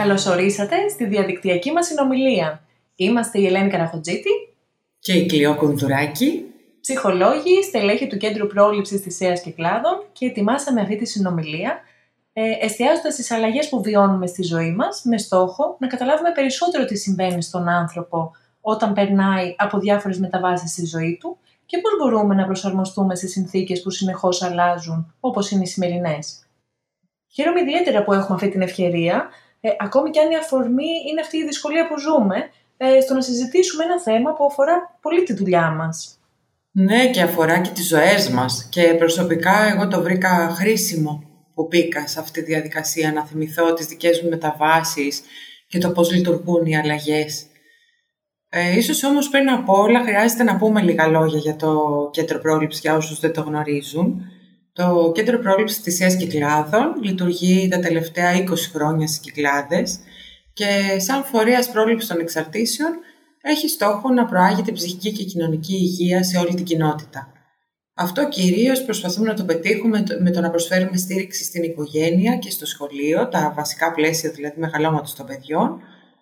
Καλώς ορίσατε στη διαδικτυακή μας συνομιλία. Είμαστε η Ελένη Καραχοντζήτη και η Κλειό Κονδουράκη, ψυχολόγοι, στελέχη του Κέντρου Πρόληψης Θυσίας Κυκλάδων, και ετοιμάσαμε αυτή τη συνομιλία εστιάζοντας στις αλλαγές που βιώνουμε στη ζωή μας, με στόχο να καταλάβουμε περισσότερο τι συμβαίνει στον άνθρωπο όταν περνάει από διάφορες μεταβάσεις στη ζωή του και πώς μπορούμε να προσαρμοστούμε σε συνθήκες που συνεχώς αλλάζουν, όπως είναι οι σημερινές. Χαίρομαι ιδιαίτερα που έχουμε αυτή την ευκαιρία, ακόμη και αν η αφορμή είναι αυτή η δυσκολία που ζούμε, στο να συζητήσουμε ένα θέμα που αφορά πολύ τη δουλειά μας. Ναι, και αφορά και τις ζωές μας. Και προσωπικά εγώ το βρήκα χρήσιμο που μπήκα σε αυτή τη διαδικασία να θυμηθώ τις δικές μου μεταβάσεις και το πώς λειτουργούν οι αλλαγές. Ίσως όμως πριν από όλα χρειάζεται να πούμε λίγα λόγια για το Κέντρο Πρόληψης για όσους δεν το γνωρίζουν. Το Κέντρο Πρόληψης Θυσίας Κυκλάδων λειτουργεί τα τελευταία 20 χρόνια στις Κυκλάδες και σαν φορέας πρόληψης των εξαρτήσεων έχει στόχο να προάγει την ψυχική και κοινωνική υγεία σε όλη την κοινότητα. Αυτό κυρίως προσπαθούμε να το πετύχουμε με το να προσφέρουμε στήριξη στην οικογένεια και στο σχολείο, τα βασικά πλαίσια δηλαδή μεγαλώματος των παιδιών.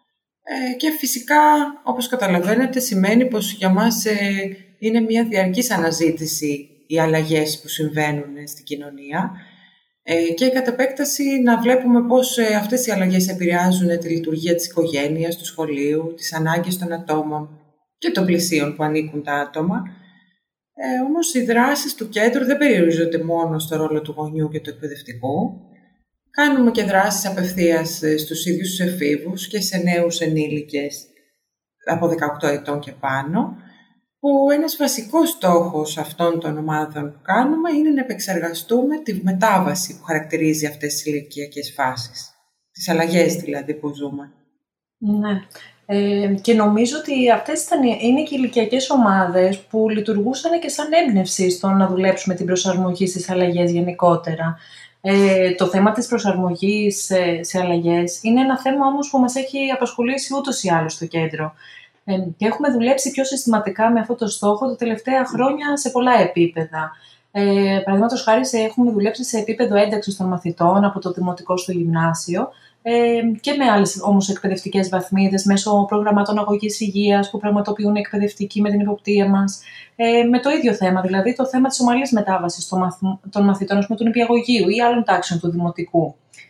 Και φυσικά, όπως καταλαβαίνετε, σημαίνει πως για μας είναι μια διαρκής αναζήτηση οι αλλαγές που συμβαίνουν στην κοινωνία και κατ' επέκταση να βλέπουμε πώς αυτές οι αλλαγές επηρεάζουν τη λειτουργία της οικογένειας, του σχολείου, τις ανάγκες των ατόμων και των πλησίων που ανήκουν τα άτομα. Όμως οι δράσεις του κέντρου δεν περιορίζονται μόνο στο ρόλο του γονιού και του εκπαιδευτικού. Κάνουμε και δράσεις απευθείας στους ίδιους τους εφήβους και σε νέους ενήλικες από 18 ετών και πάνω, που ένας βασικός στόχος αυτών των ομάδων που κάνουμε είναι να επεξεργαστούμε τη μετάβαση που χαρακτηρίζει αυτές τις ηλικιακές φάσεις. Τις αλλαγές δηλαδή που ζούμε. Ναι. Και νομίζω ότι αυτές είναι και οι ηλικιακές ομάδες που λειτουργούσαν και σαν έμπνευση στο να δουλέψουμε την προσαρμογή στις αλλαγές γενικότερα. Το θέμα της προσαρμογής σε αλλαγές είναι ένα θέμα όμως που μας έχει απασχολήσει ούτως ή άλλως στο κέντρο. Και έχουμε δουλέψει πιο συστηματικά με αυτό το στόχο τα τελευταία χρόνια σε πολλά επίπεδα. Παραδείγματος χάρη, έχουμε δουλέψει σε επίπεδο ένταξης των μαθητών από το δημοτικό στο γυμνάσιο και με άλλες όμως εκπαιδευτικές βαθμίδες μέσω προγραμμάτων αγωγής υγείας που πραγματοποιούν εκπαιδευτικοί με την υποπτία μας. Με το ίδιο θέμα, δηλαδή το θέμα της ομαλής μετάβασης των μαθητών του νηπιαγωγείου ή άλλων τάξεων του δημοτικού.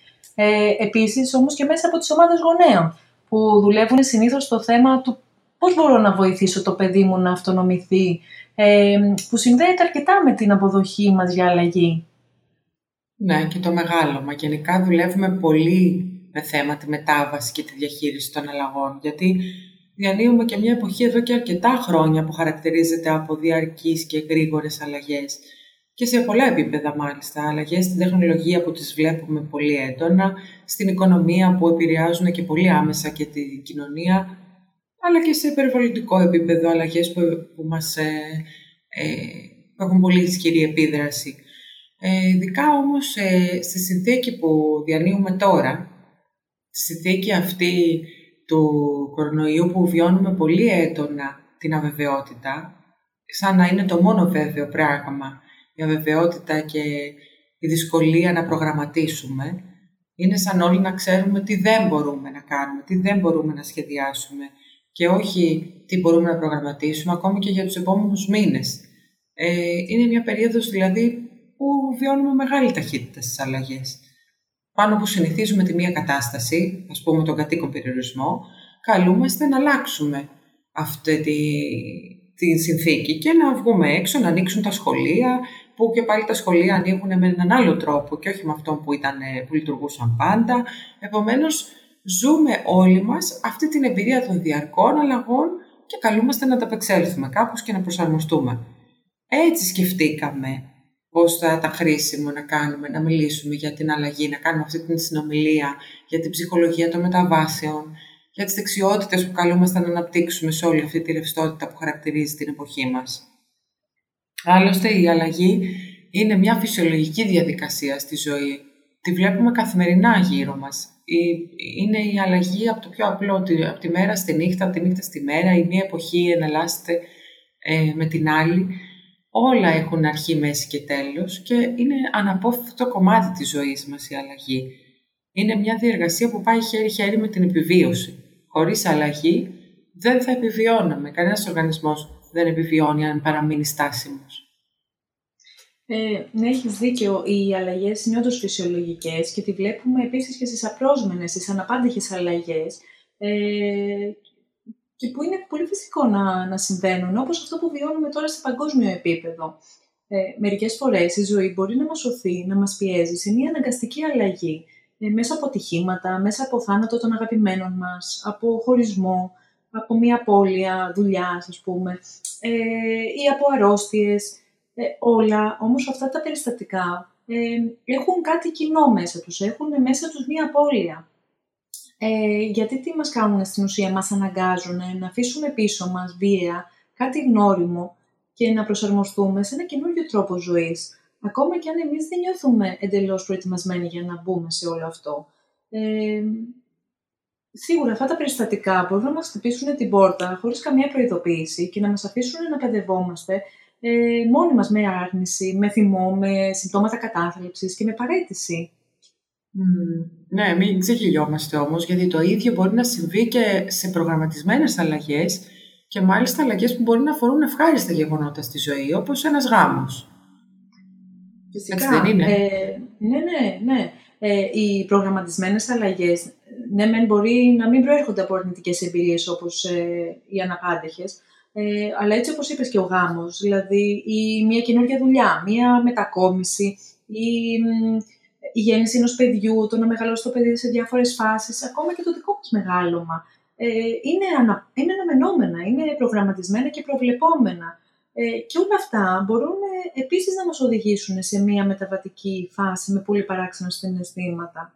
Επίσης, όμως και μέσα από τις ομάδες γονέων που δουλεύουν συνήθως στο θέμα του πώς μπορώ να βοηθήσω το παιδί μου να αυτονομηθεί, που συνδέεται αρκετά με την αποδοχή μας για αλλαγή. Ναι, και το μεγάλωμα. Γενικά δουλεύουμε πολύ με θέμα τη μετάβαση και τη διαχείριση των αλλαγών, γιατί διανύουμε και μια εποχή εδώ και αρκετά χρόνια που χαρακτηρίζεται από διαρκείς και γρήγορες αλλαγές. Και σε πολλά επίπεδα μάλιστα. Αλλαγές στην τεχνολογία που τις βλέπουμε πολύ έντονα, στην οικονομία που επηρεάζουν και πολύ άμεσα και την κοινωνία, αλλά και σε περιβαλλοντικό επίπεδο αλλαγές που έχουν πολύ ισχυρή επίδραση. Ειδικά όμως στη συνθήκη που διανύουμε τώρα, στη συνθήκη αυτή του κορονοϊού που βιώνουμε πολύ έντονα την αβεβαιότητα, σαν να είναι το μόνο βέβαιο πράγμα, η αβεβαιότητα και η δυσκολία να προγραμματίσουμε, είναι σαν όλοι να ξέρουμε τι δεν μπορούμε να κάνουμε, τι δεν μπορούμε να σχεδιάσουμε και όχι τι μπορούμε να προγραμματίσουμε ακόμη και για τους επόμενους μήνες. Είναι μια περίοδος δηλαδή που βιώνουμε μεγάλη ταχύτητα στις αλλαγές. Πάνω που συνηθίζουμε τη μία κατάσταση, ας πούμε τον κατοίκον περιορισμό, καλούμαστε να αλλάξουμε αυτή τη συνθήκη και να βγούμε έξω, να ανοίξουν τα σχολεία, που και πάλι τα σχολεία ανοίγουν με έναν άλλο τρόπο και όχι με αυτόν που λειτουργούσαν πάντα. Επομένως, ζούμε όλοι μας αυτή την εμπειρία των διαρκών αλλαγών και καλούμαστε να ανταπεξέλθουμε κάπως και να προσαρμοστούμε. Έτσι σκεφτήκαμε πώς θα ήταν χρήσιμο να μιλήσουμε για την αλλαγή, να κάνουμε αυτή την συνομιλία για την ψυχολογία των μεταβάσεων, για τις δεξιότητες που καλούμαστε να αναπτύξουμε σε όλη αυτή τη ρευστότητα που χαρακτηρίζει την εποχή μας. Άλλωστε, η αλλαγή είναι μια φυσιολογική διαδικασία στη ζωή. Τη βλέπουμε καθημερινά γύρω μας. Είναι η αλλαγή από το πιο απλό, από τη μέρα στη νύχτα, από τη νύχτα στη μέρα, η μία εποχή εναλλάσσεται με την άλλη. Όλα έχουν αρχή, μέση και τέλος και είναι αναπόφευκτο κομμάτι της ζωής μας η αλλαγή. Είναι μια διεργασία που πάει χέρι-χέρι με την επιβίωση. Χωρίς αλλαγή δεν θα επιβιώναμε. Κανένας οργανισμός δεν επιβιώνει αν παραμείνει στάσιμος. Ναι, έχεις δίκιο. Οι αλλαγές είναι όντως φυσιολογικές και τη βλέπουμε επίσης και στις απρόσμενες, στις αναπάντηχες αλλαγές, και που είναι πολύ φυσικό να συμβαίνουν, όπως αυτό που βιώνουμε τώρα σε παγκόσμιο επίπεδο. Μερικές φορές η ζωή μπορεί να μας σωθεί, να μας πιέζει σε μια αναγκαστική αλλαγή, μέσα από ατυχήματα, μέσα από θάνατο των αγαπημένων μας, από χωρισμό, από μια απώλεια δουλειάς, ας πούμε, ή από αρρώστιες. Όλα όμως αυτά τα περιστατικά έχουν κάτι κοινό μέσα τους, έχουν μέσα τους μία απώλεια. Γιατί τι μας κάνουν στην ουσία, μας αναγκάζουν να αφήσουμε πίσω μας βία, κάτι γνώριμο και να προσαρμοστούμε σε ένα καινούριο τρόπο ζωής. Ακόμα και αν εμείς δεν νιώθουμε εντελώς προετοιμασμένοι για να μπούμε σε όλο αυτό. Σίγουρα αυτά τα περιστατικά μπορούν να μας χτυπήσουν την πόρτα χωρίς καμία προειδοποίηση και να μας αφήσουν να παιδευόμαστε μόνοι μας με άρνηση, με θυμό, με συμπτώματα κατάθλιψης και με παραίτηση. Ναι, μην ξεχυλιόμαστε όμως, γιατί το ίδιο μπορεί να συμβεί και σε προγραμματισμένες αλλαγές και μάλιστα αλλαγές που μπορεί να αφορούν ευχάριστα γεγονότα στη ζωή, όπως ένας γάμος. Φυσικά. Έτσι δεν είναι? Ναι. Οι προγραμματισμένες αλλαγές, ναι, μεν μπορεί να μην προέρχονται από αρνητικές εμπειρίες όπως οι αναπάντεχες, αλλά έτσι όπως είπες και ο γάμος, δηλαδή ή μια καινούργια δουλειά, μια μετακόμιση, ή η γέννηση ενός παιδιού, το να μεγαλώσει το παιδί σε διάφορες φάσεις, ακόμα και το δικό μας μεγάλωμα. Είναι αναμενόμενα, είναι προγραμματισμένα και προβλεπόμενα. Και όλα αυτά μπορούν επίσης να μας οδηγήσουν σε μια μεταβατική φάση με πολύ παράξενα συναισθήματα.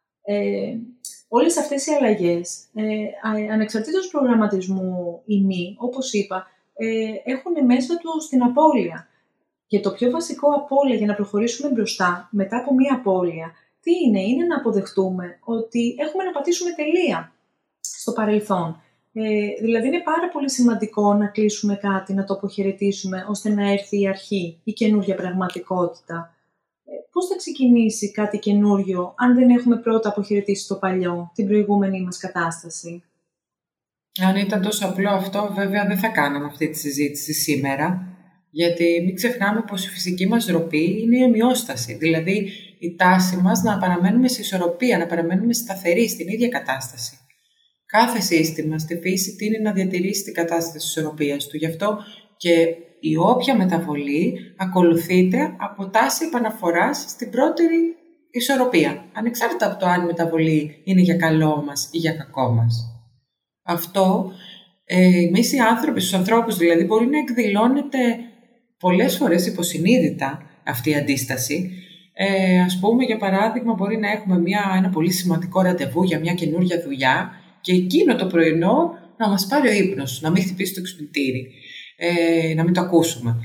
Όλες αυτές οι αλλαγές, ανεξαρτήτως προγραμματισμού ή μη, όπως είπα, έχουν μέσα τους την απώλεια. Και το πιο βασικό από όλα για να προχωρήσουμε μπροστά, μετά από μία απώλεια, τι είναι να αποδεχτούμε ότι έχουμε να πατήσουμε τελεία στο παρελθόν. Δηλαδή είναι πάρα πολύ σημαντικό να κλείσουμε κάτι, να το αποχαιρετήσουμε, ώστε να έρθει η αρχή, η καινούργια πραγματικότητα. Πώς θα ξεκινήσει κάτι καινούριο, αν δεν έχουμε πρώτα αποχαιρετήσει το παλιό, την προηγούμενη μας κατάσταση? Αν ήταν τόσο απλό αυτό, βέβαια δεν θα κάναμε αυτή τη συζήτηση σήμερα. Γιατί μην ξεχνάμε πως η φυσική μας ροπή είναι η ομοιόσταση. Δηλαδή η τάση μας να παραμένουμε σε ισορροπία, να παραμένουμε σταθεροί στην ίδια κατάσταση. Κάθε σύστημα στη φύση τείνει να διατηρήσει την κατάσταση της ισορροπίας του. Γι' αυτό και η όποια μεταβολή ακολουθείται από τάση επαναφοράς στην πρώτερη ισορροπία. Ανεξάρτητα από το αν η μεταβολή είναι για καλό μας ή για κακό μας. Αυτό εμείς οι άνθρωποι, στους ανθρώπους δηλαδή, μπορεί να εκδηλώνεται πολλές φορές υποσυνείδητα αυτή η αντίσταση. Ας πούμε, για παράδειγμα, μπορεί να έχουμε ένα πολύ σημαντικό ραντεβού για μια καινούργια δουλειά και εκείνο το πρωινό να μας πάρει ο ύπνος, να μην χτυπήσει το ξυπνητήρι, να μην το ακούσουμε.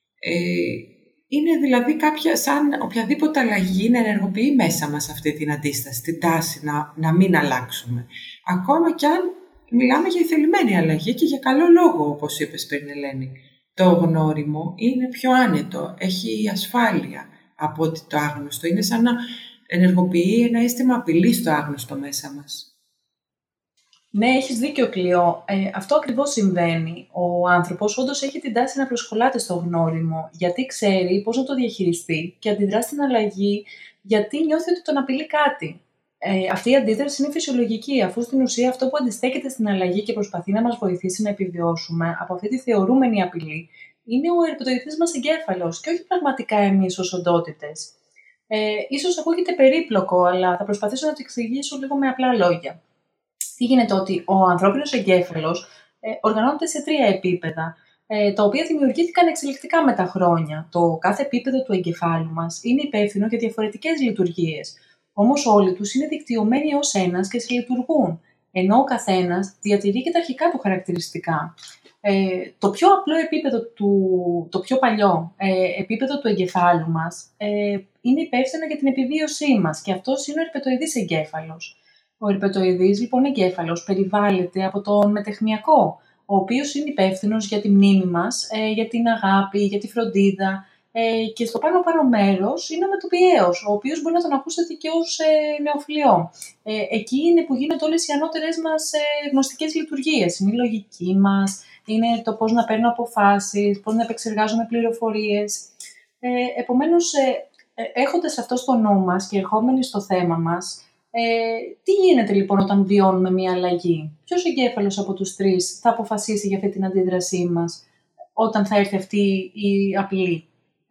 Είναι δηλαδή σαν οποιαδήποτε αλλαγή να ενεργοποιεί μέσα μας αυτή την αντίσταση, την τάση να μην αλλάξουμε. Ακόμα κι αν μιλάμε για ηθελημένη αλλαγή και για καλό λόγο, όπως είπες πριν, Ελένη. Το γνώριμο είναι πιο άνετο, έχει ασφάλεια από ότι το άγνωστο. Είναι σαν να ενεργοποιεί ένα αίσθημα απειλής στο άγνωστο μέσα μας. Ναι, έχεις δίκιο, Κλειό. Αυτό ακριβώς συμβαίνει. Ο άνθρωπος όντως έχει την τάση να προσχολάται στο γνώριμο, γιατί ξέρει πώς να το διαχειριστεί και αντιδρά στην αλλαγή, γιατί νιώθει ότι τον απειλεί κάτι. Αυτή η αντίδραση είναι φυσιολογική, αφού στην ουσία αυτό που αντιστέκεται στην αλλαγή και προσπαθεί να μας βοηθήσει να επιβιώσουμε από αυτή τη θεωρούμενη απειλή είναι ο ερπετοειδής μας εγκέφαλος και όχι πραγματικά εμείς ως οντότητες. Ίσως ακούγεται περίπλοκο, αλλά θα προσπαθήσω να το εξηγήσω λίγο με απλά λόγια. Τι γίνεται, ότι ο ανθρώπινος εγκέφαλος οργανώνεται σε 3 επίπεδα, τα οποία δημιουργήθηκαν εξελικτικά με τα χρόνια. Το κάθε επίπεδο του εγκεφάλου μας είναι υπεύθυνο για διαφορετικές λειτουργίες. Όμως όλοι τους είναι δικτυωμένοι ως ένας και συλλειτουργούν, ενώ ο καθένας διατηρεί και τα αρχικά του χαρακτηριστικά. Το πιο απλό επίπεδο, το πιο παλιό επίπεδο του εγκεφάλου μας είναι υπεύθυνο για την επιβίωσή μας και αυτός είναι ο ερπετοειδής εγκέφαλος. Ο ερπετοειδής λοιπόν εγκέφαλος περιβάλλεται από τον μετεχμιακό, ο οποίος είναι υπεύθυνος για τη μνήμη μας, για την αγάπη, για τη φροντίδα, και στο πάνω μέρος είναι ο μετωπιέος, ο οποίος μπορεί να τον ακούσετε και ως νεοφιλιό. Εκεί είναι που γίνονται όλες οι ανώτερες μας γνωστικές λειτουργίες. Είναι η λογική μας, είναι το πώς να παίρνω αποφάσεις, πώς να επεξεργάζομαι πληροφορίες. Επομένως, έχοντας αυτό στο νου μας και ερχόμενοι στο θέμα μας, τι γίνεται λοιπόν όταν βιώνουμε μία αλλαγή? Ποιος εγκέφαλος από τους τρεις θα αποφασίσει για αυτή την αντίδρασή μας όταν θα έρθει αυτή η απειλή?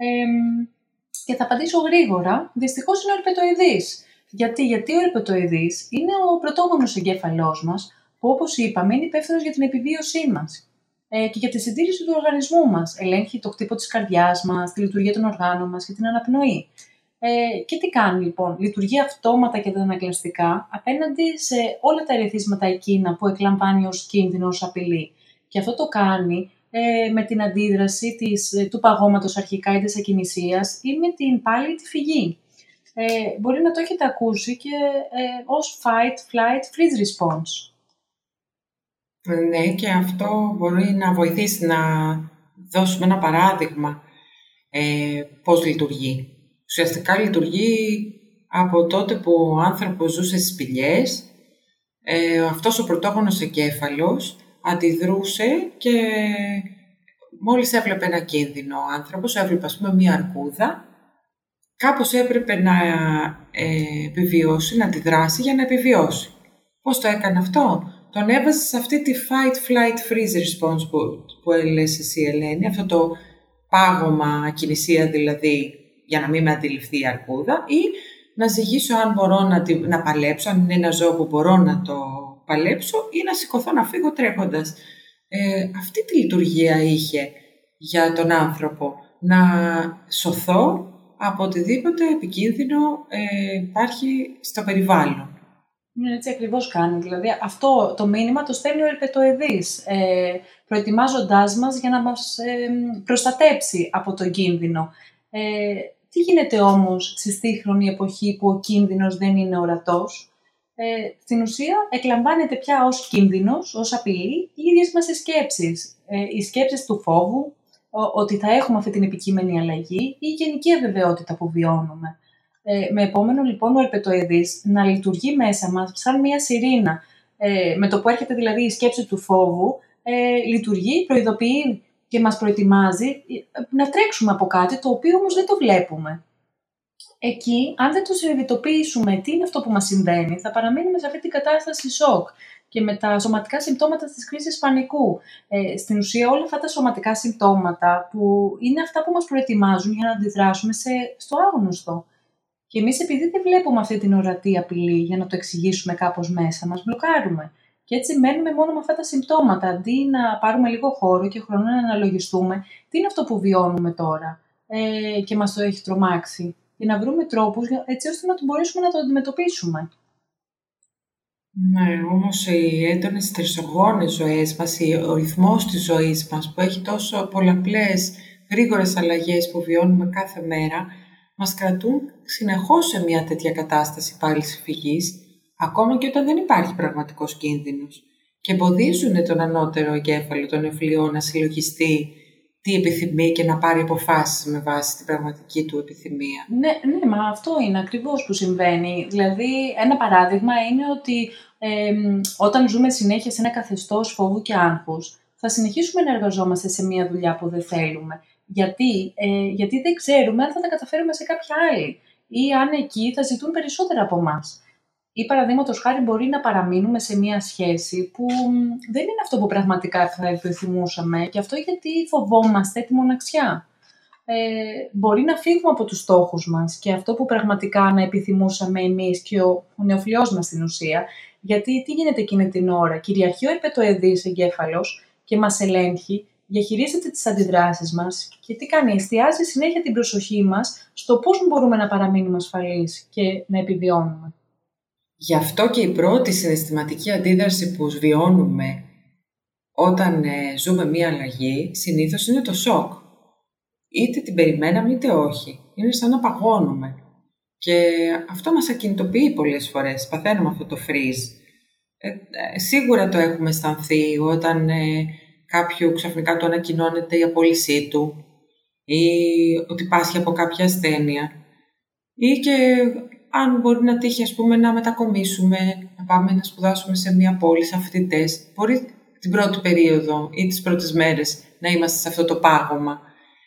Και θα απαντήσω γρήγορα, δυστυχώς είναι ο ερπετοειδής. Γιατί ο ερπετοειδής είναι ο πρωτόγονος εγκέφαλός μας, που όπως είπαμε είναι υπεύθυνος για την επιβίωσή μας και για τη συντήρηση του οργανισμού μας. Ελέγχει το χτύπο της καρδιάς μας, τη λειτουργία των οργάνων μας και την αναπνοή. Και τι κάνει λοιπόν? Λειτουργεί αυτόματα και αναγκαστικά απέναντι σε όλα τα ερεθίσματα εκείνα που εκλαμβάνει ως κίνδυνο, ως απειλή. Και αυτό το κάνει με την αντίδραση του παγώματος αρχικά ή της ακινησίας ή με την πάλι τη φυγή. Μπορεί να το έχετε ακούσει και ως fight, flight, freeze response. Ναι, και αυτό μπορεί να βοηθήσει να δώσουμε ένα παράδειγμα πώς λειτουργεί. Ουσιαστικά λειτουργεί από τότε που ο άνθρωπος ζούσε στις σπηλιές. Αυτός ο πρωτόγονος εγκέφαλος αντιδρούσε και μόλις έβλεπε ένα κίνδυνο ο άνθρωπος, έβλεπε ας πούμε μία αρκούδα, κάπως έπρεπε να επιβιώσει, να αντιδράσει για να επιβιώσει. Πώς το έκανε αυτό? Τον έβαζε σε αυτή τη fight, flight, freeze response που έλεγες εσύ, Ελένη, αυτό το πάγωμα, ακινησία δηλαδή, για να μην με αντιληφθεί η αρκούδα, ή να ζυγίσω αν μπορώ να παλέψω, αν είναι ένα ζώο που μπορώ να το παλέψω, ή να σηκωθώ να φύγω τρέχοντας. Αυτή τη λειτουργία είχε για τον άνθρωπο, να σωθώ από οτιδήποτε επικίνδυνο υπάρχει στο περιβάλλον. Έτσι ακριβώς κάνει. Δηλαδή αυτό το μήνυμα το στέλνει ο ερπετοειδής, προετοιμάζοντάς μας για να μας προστατέψει από τον κίνδυνο. Τι γίνεται όμως στη σύγχρονη εποχή που ο κίνδυνος δεν είναι ορατός? Στην ουσία εκλαμβάνεται πια ως κίνδυνος, ως απειλή, οι ίδιες μας οι σκέψεις. Οι σκέψεις του φόβου, ότι θα έχουμε αυτή την επικείμενη αλλαγή ή η γενική αβεβαιότητα που βιώνουμε. Με επόμενο λοιπόν ο ερπετοειδής να λειτουργεί μέσα μας σαν μια σιρήνα. Με το που έρχεται δηλαδή η σκέψη του φόβου, λειτουργεί, προειδοποιεί και μας προετοιμάζει να τρέξουμε από κάτι το οποίο όμως δεν το βλέπουμε. Εκεί, αν δεν το συνειδητοποιήσουμε τι είναι αυτό που μας συμβαίνει, θα παραμείνουμε σε αυτή την κατάσταση σοκ και με τα σωματικά συμπτώματα της κρίσης πανικού. Στην ουσία όλα αυτά τα σωματικά συμπτώματα που είναι αυτά που μας προετοιμάζουν για να αντιδράσουμε στο άγνωστο. Και εμείς επειδή δεν βλέπουμε αυτή την ορατή απειλή για να το εξηγήσουμε κάπως μέσα, μας μπλοκάρουμε. Και έτσι μένουμε μόνο με αυτά τα συμπτώματα, αντί να πάρουμε λίγο χώρο και χρόνο να αναλογιστούμε τι είναι αυτό που βιώνουμε τώρα και μας το έχει τρομάξει. Και να βρούμε τρόπους έτσι ώστε να το μπορέσουμε να το αντιμετωπίσουμε. Ναι, όμως οι έντονες τρισσογόνες ζωές μας, ο ρυθμός της ζωής μας που έχει τόσο πολλαπλές γρήγορες αλλαγές που βιώνουμε κάθε μέρα, μας κρατούν συνεχώς σε μια τέτοια κατάσταση πάλης φυγής, ακόμα και όταν δεν υπάρχει πραγματικός κίνδυνος, και εμποδίζουν τον ανώτερο εγκέφαλο, τον νεοφιλιό, να συλλογιστεί τι επιθυμεί και να πάρει αποφάσεις με βάση την πραγματική του επιθυμία. Ναι, μα αυτό είναι ακριβώς που συμβαίνει. Δηλαδή, ένα παράδειγμα είναι ότι όταν ζούμε συνέχεια σε ένα καθεστώς φόβου και άγχους, θα συνεχίσουμε να εργαζόμαστε σε μια δουλειά που δεν θέλουμε. Γιατί δεν ξέρουμε αν θα τα καταφέρουμε σε κάποια άλλη ή αν εκεί θα ζητούν περισσότερα από εμάς. Ή παραδείγματος χάρη μπορεί να παραμείνουμε σε μια σχέση που δεν είναι αυτό που πραγματικά θα επιθυμούσαμε και αυτό γιατί φοβόμαστε τη μοναξιά. Μπορεί να φύγουμε από τους στόχους μας και αυτό που πραγματικά να επιθυμούσαμε εμείς και ο νεοφιλιός μας στην ουσία, γιατί τι γίνεται εκείνη την ώρα? Κυριαρχεί ο ερπετοειδής εγκέφαλος και μας ελέγχει, διαχειρίζεται τις αντιδράσεις μας και τι κάνει? Εστιάζει συνέχεια την προσοχή μας στο πώς μπορούμε να παραμείνουμε ασφαλείς και να επιβιώνουμε. Γι' αυτό και η πρώτη συναισθηματική αντίδραση που βιώνουμε όταν ζούμε μία αλλαγή συνήθως είναι το σοκ. Είτε την περιμέναμε είτε όχι. Είναι σαν να παγώνουμε. Και αυτό μας ακινητοποιεί πολλές φορές. Παθαίνουμε αυτό το freeze. Σίγουρα το έχουμε αισθανθεί όταν κάποιου ξαφνικά του ανακοινώνεται η απόλυσή του ή ότι πάσχει από κάποια ασθένεια, ή και αν μπορεί να τύχει, ας πούμε, να μετακομίσουμε, να πάμε να σπουδάσουμε σε μια πόλη, σαν φοιτητές. Μπορεί την πρώτη περίοδο ή τις πρώτες μέρες να είμαστε σε αυτό το πάγωμα.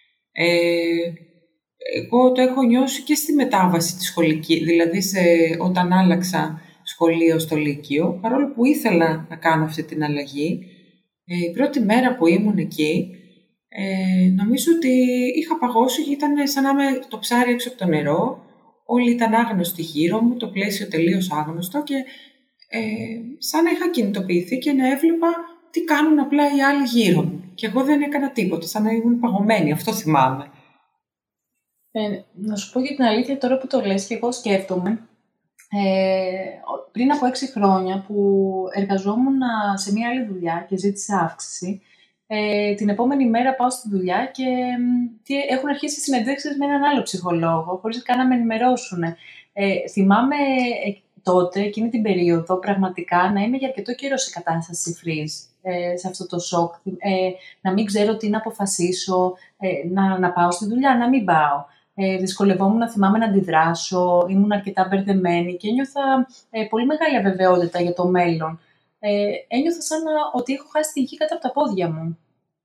Εγώ το έχω νιώσει και στη μετάβαση τη σχολική, δηλαδή όταν άλλαξα σχολείο στο Λύκειο, παρόλο που ήθελα να κάνω αυτή την αλλαγή, η πρώτη μέρα που ήμουν εκεί, νομίζω ότι είχα παγώσει και ήταν σαν να είμαι το ψάρι έξω από το νερό. Όλοι ήταν άγνωστοι γύρω μου, το πλαίσιο τελείως άγνωστο και σαν να είχα κινητοποιηθεί και να έβλεπα τι κάνουν απλά οι άλλοι γύρω μου. Και εγώ δεν έκανα τίποτα, σαν να ήμουν παγωμένη, αυτό θυμάμαι. Να σου πω για την αλήθεια, τώρα που το λες και εγώ σκέφτομαι, πριν από 6 χρόνια που εργαζόμουν σε μια άλλη δουλειά και ζήτησα αύξηση, την επόμενη μέρα πάω στη δουλειά και έχουν αρχίσει συνεντεύξεις με έναν άλλο ψυχολόγο, χωρίς καν να με ενημερώσουν. Θυμάμαι τότε, εκείνη την περίοδο, πραγματικά να είμαι για αρκετό καιρό σε κατάσταση freeze, σε αυτό το σοκ, να μην ξέρω τι να αποφασίσω, να πάω στη δουλειά, να μην πάω. Δυσκολευόμουν να θυμάμαι να αντιδράσω, ήμουν αρκετά μπερδεμένη και ένιωθα πολύ μεγάλη αβεβαιότητα για το μέλλον. Ένιωθα σαν ότι έχω χάσει τη γη κάτω από τα πόδια μου.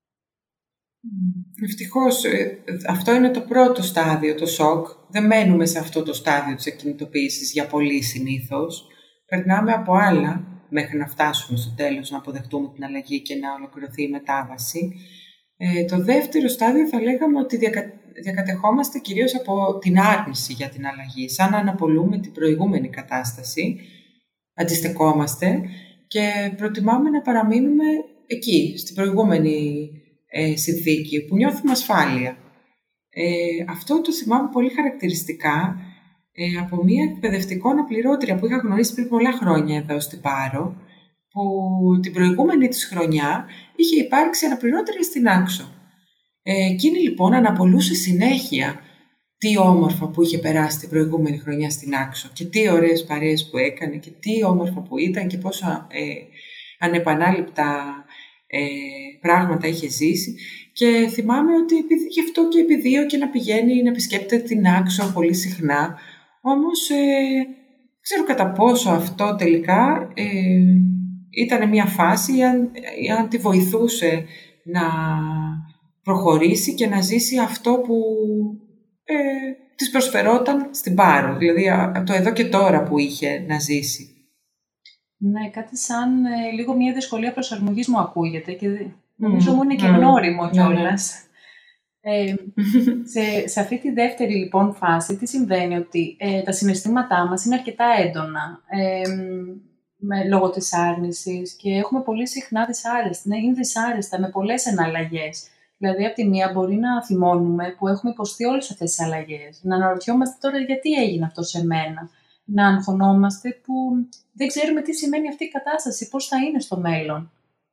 Ευτυχώς, αυτό είναι το πρώτο στάδιο, το σοκ. Δεν μένουμε σε αυτό το στάδιο της εκκινητοποίησης για πολύ συνήθως. Περνάμε από άλλα μέχρι να φτάσουμε στο τέλος, να αποδεχτούμε την αλλαγή και να ολοκληρωθεί η μετάβαση. Το δεύτερο στάδιο θα λέγαμε ότι διακατεχόμαστε κυρίως από την άρνηση για την αλλαγή, σαν να αναπολούμε την προηγούμενη κατάσταση, αντιστεκόμαστε και προτιμάμε να παραμείνουμε εκεί, στην προηγούμενη συνθήκη, που νιώθουμε ασφάλεια. Αυτό το θυμάμαι πολύ χαρακτηριστικά από μια εκπαιδευτικό αναπληρώτρια που είχα γνωρίσει πριν πολλά χρόνια εδώ στην Πάρο, που την προηγούμενη της χρονιά είχε υπάρξει αναπληρώτρια στην Άξο. Εκείνη λοιπόν αναπολούσε συνέχεια τι όμορφα που είχε περάσει την προηγούμενη χρονιά στην Άξο και τι ωραίες παρέες που έκανε και τι όμορφα που ήταν και πόσα ανεπανάληπτα πράγματα είχε ζήσει. Και θυμάμαι ότι γι' αυτό και επιδίωκε να πηγαίνει να επισκέπτεται την Άξο πολύ συχνά. Όμως δεν ξέρω κατά πόσο αυτό τελικά ήταν μια φάση ή αν τη βοηθούσε να προχωρήσει και να ζήσει αυτό που της προσφερόταν στην Πάρο, δηλαδή το εδώ και τώρα που είχε να ζήσει. Ναι, κάτι σαν λίγο μια δυσκολία προσαρμογής μου ακούγεται και νομίζω μου είναι και γνώριμο κιόλας. Σε αυτή τη δεύτερη λοιπόν φάση τι συμβαίνει, ότι τα συναισθήματά μας είναι αρκετά έντονα λόγω της άρνησης και έχουμε πολύ συχνά είναι δυσάρεστα με πολλές εναλλαγές. Δηλαδή, από τη μία μπορεί να θυμώνουμε που έχουμε υποστεί όλες αυτές τις αλλαγές, να αναρωτιόμαστε τώρα γιατί έγινε αυτό σε μένα, να αγχωνόμαστε που δεν ξέρουμε τι σημαίνει αυτή η κατάσταση, πώς θα είναι στο μέλλον.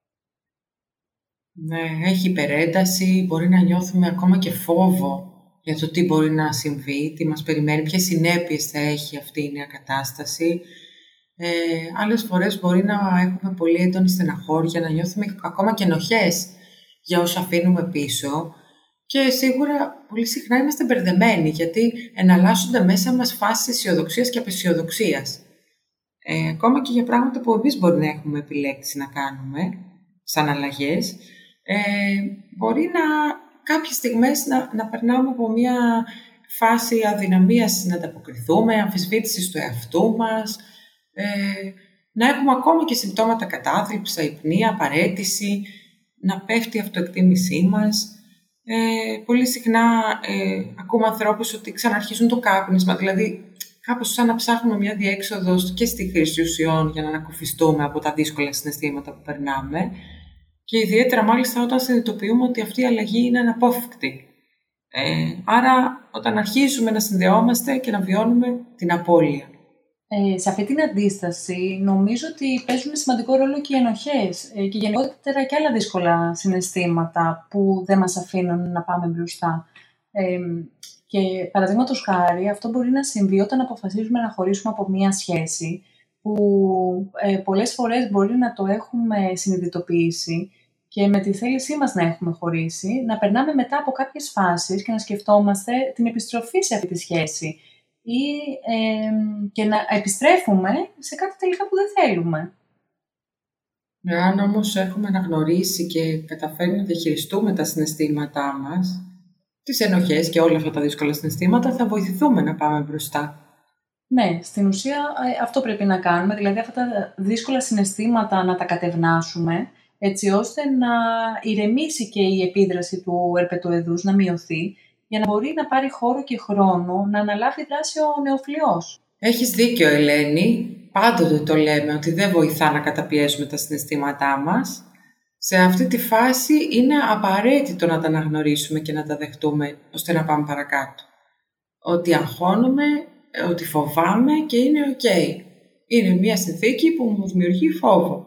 Ναι, έχει υπερένταση, μπορεί να νιώθουμε ακόμα και φόβο για το τι μπορεί να συμβεί, τι μας περιμένει, ποιες συνέπειες θα έχει αυτή η νέα κατάσταση. Άλλες φορές μπορεί να έχουμε πολύ έντονη στεναχώρια, να νιώθουμε ακόμα και ενοχές για όσα αφήνουμε πίσω και σίγουρα πολύ συχνά είμαστε μπερδεμένοι γιατί εναλλάσσονται μέσα μας φάσεις αισιοδοξίας και απαισιοδοξίας. Ακόμα και για πράγματα που εμείς μπορεί να έχουμε επιλέξει να κάνουμε σαν αλλαγές, μπορεί κάποιες στιγμές να περνάμε από μια φάση αδυναμίας να ανταποκριθούμε, αμφισβήτησης του εαυτού μας, να έχουμε ακόμα και συμπτώματα κατάθλιψης, αϊπνία, παραίτηση, να πέφτει η αυτοεκτίμησή μας. Πολύ συχνά ακούμε ανθρώπους ότι ξαναρχίζουν το κάπνισμα, δηλαδή κάπως σαν να ψάχνουμε μια διέξοδο και στη χρήση ουσιών για να ανακουφιστούμε από τα δύσκολα συναισθήματα που περνάμε και ιδιαίτερα μάλιστα όταν συνειδητοποιούμε ότι αυτή η αλλαγή είναι αναπόφευκτη. Άρα όταν αρχίζουμε να συνδεόμαστε και να βιώνουμε την απώλεια. Σε αυτή την αντίσταση νομίζω ότι παίζουν σημαντικό ρόλο και οι ενοχές και γενικότερα και άλλα δύσκολα συναισθήματα που δεν μας αφήνουν να πάμε μπροστά. Και παραδείγματος χάρη, αυτό μπορεί να συμβεί όταν αποφασίζουμε να χωρίσουμε από μία σχέση που πολλές φορές μπορεί να το έχουμε συνειδητοποιήσει και με τη θέλησή μας να έχουμε χωρίσει, να περνάμε μετά από κάποιες φάσεις και να σκεφτόμαστε την επιστροφή σε αυτή τη σχέση ή και να επιστρέφουμε σε κάτι τελικά που δεν θέλουμε. Αν όμως έχουμε αναγνωρίσει και καταφέρει να διαχειριστούμε τα συναισθήματά μας, τις ενοχές και όλα αυτά τα δύσκολα συναισθήματα, θα βοηθηθούμε να πάμε μπροστά. Ναι, στην ουσία αυτό πρέπει να κάνουμε, δηλαδή αυτά τα δύσκολα συναισθήματα να τα κατευνάσουμε, έτσι ώστε να ηρεμήσει και η επίδραση του ερπετοειδούς, να μειωθεί, για να μπορεί να πάρει χώρο και χρόνο να αναλάβει δράση ο νεοφλοιός. Έχεις δίκιο, Ελένη. Πάντοτε το λέμε ότι δεν βοηθά να καταπιέσουμε τα συναισθήματά μας. Σε αυτή τη φάση είναι απαραίτητο να τα αναγνωρίσουμε και να τα δεχτούμε, ώστε να πάμε παρακάτω. Ότι αγχώνομαι, ότι φοβάμαι και είναι ok. Είναι μια συνθήκη που μου δημιουργεί φόβο.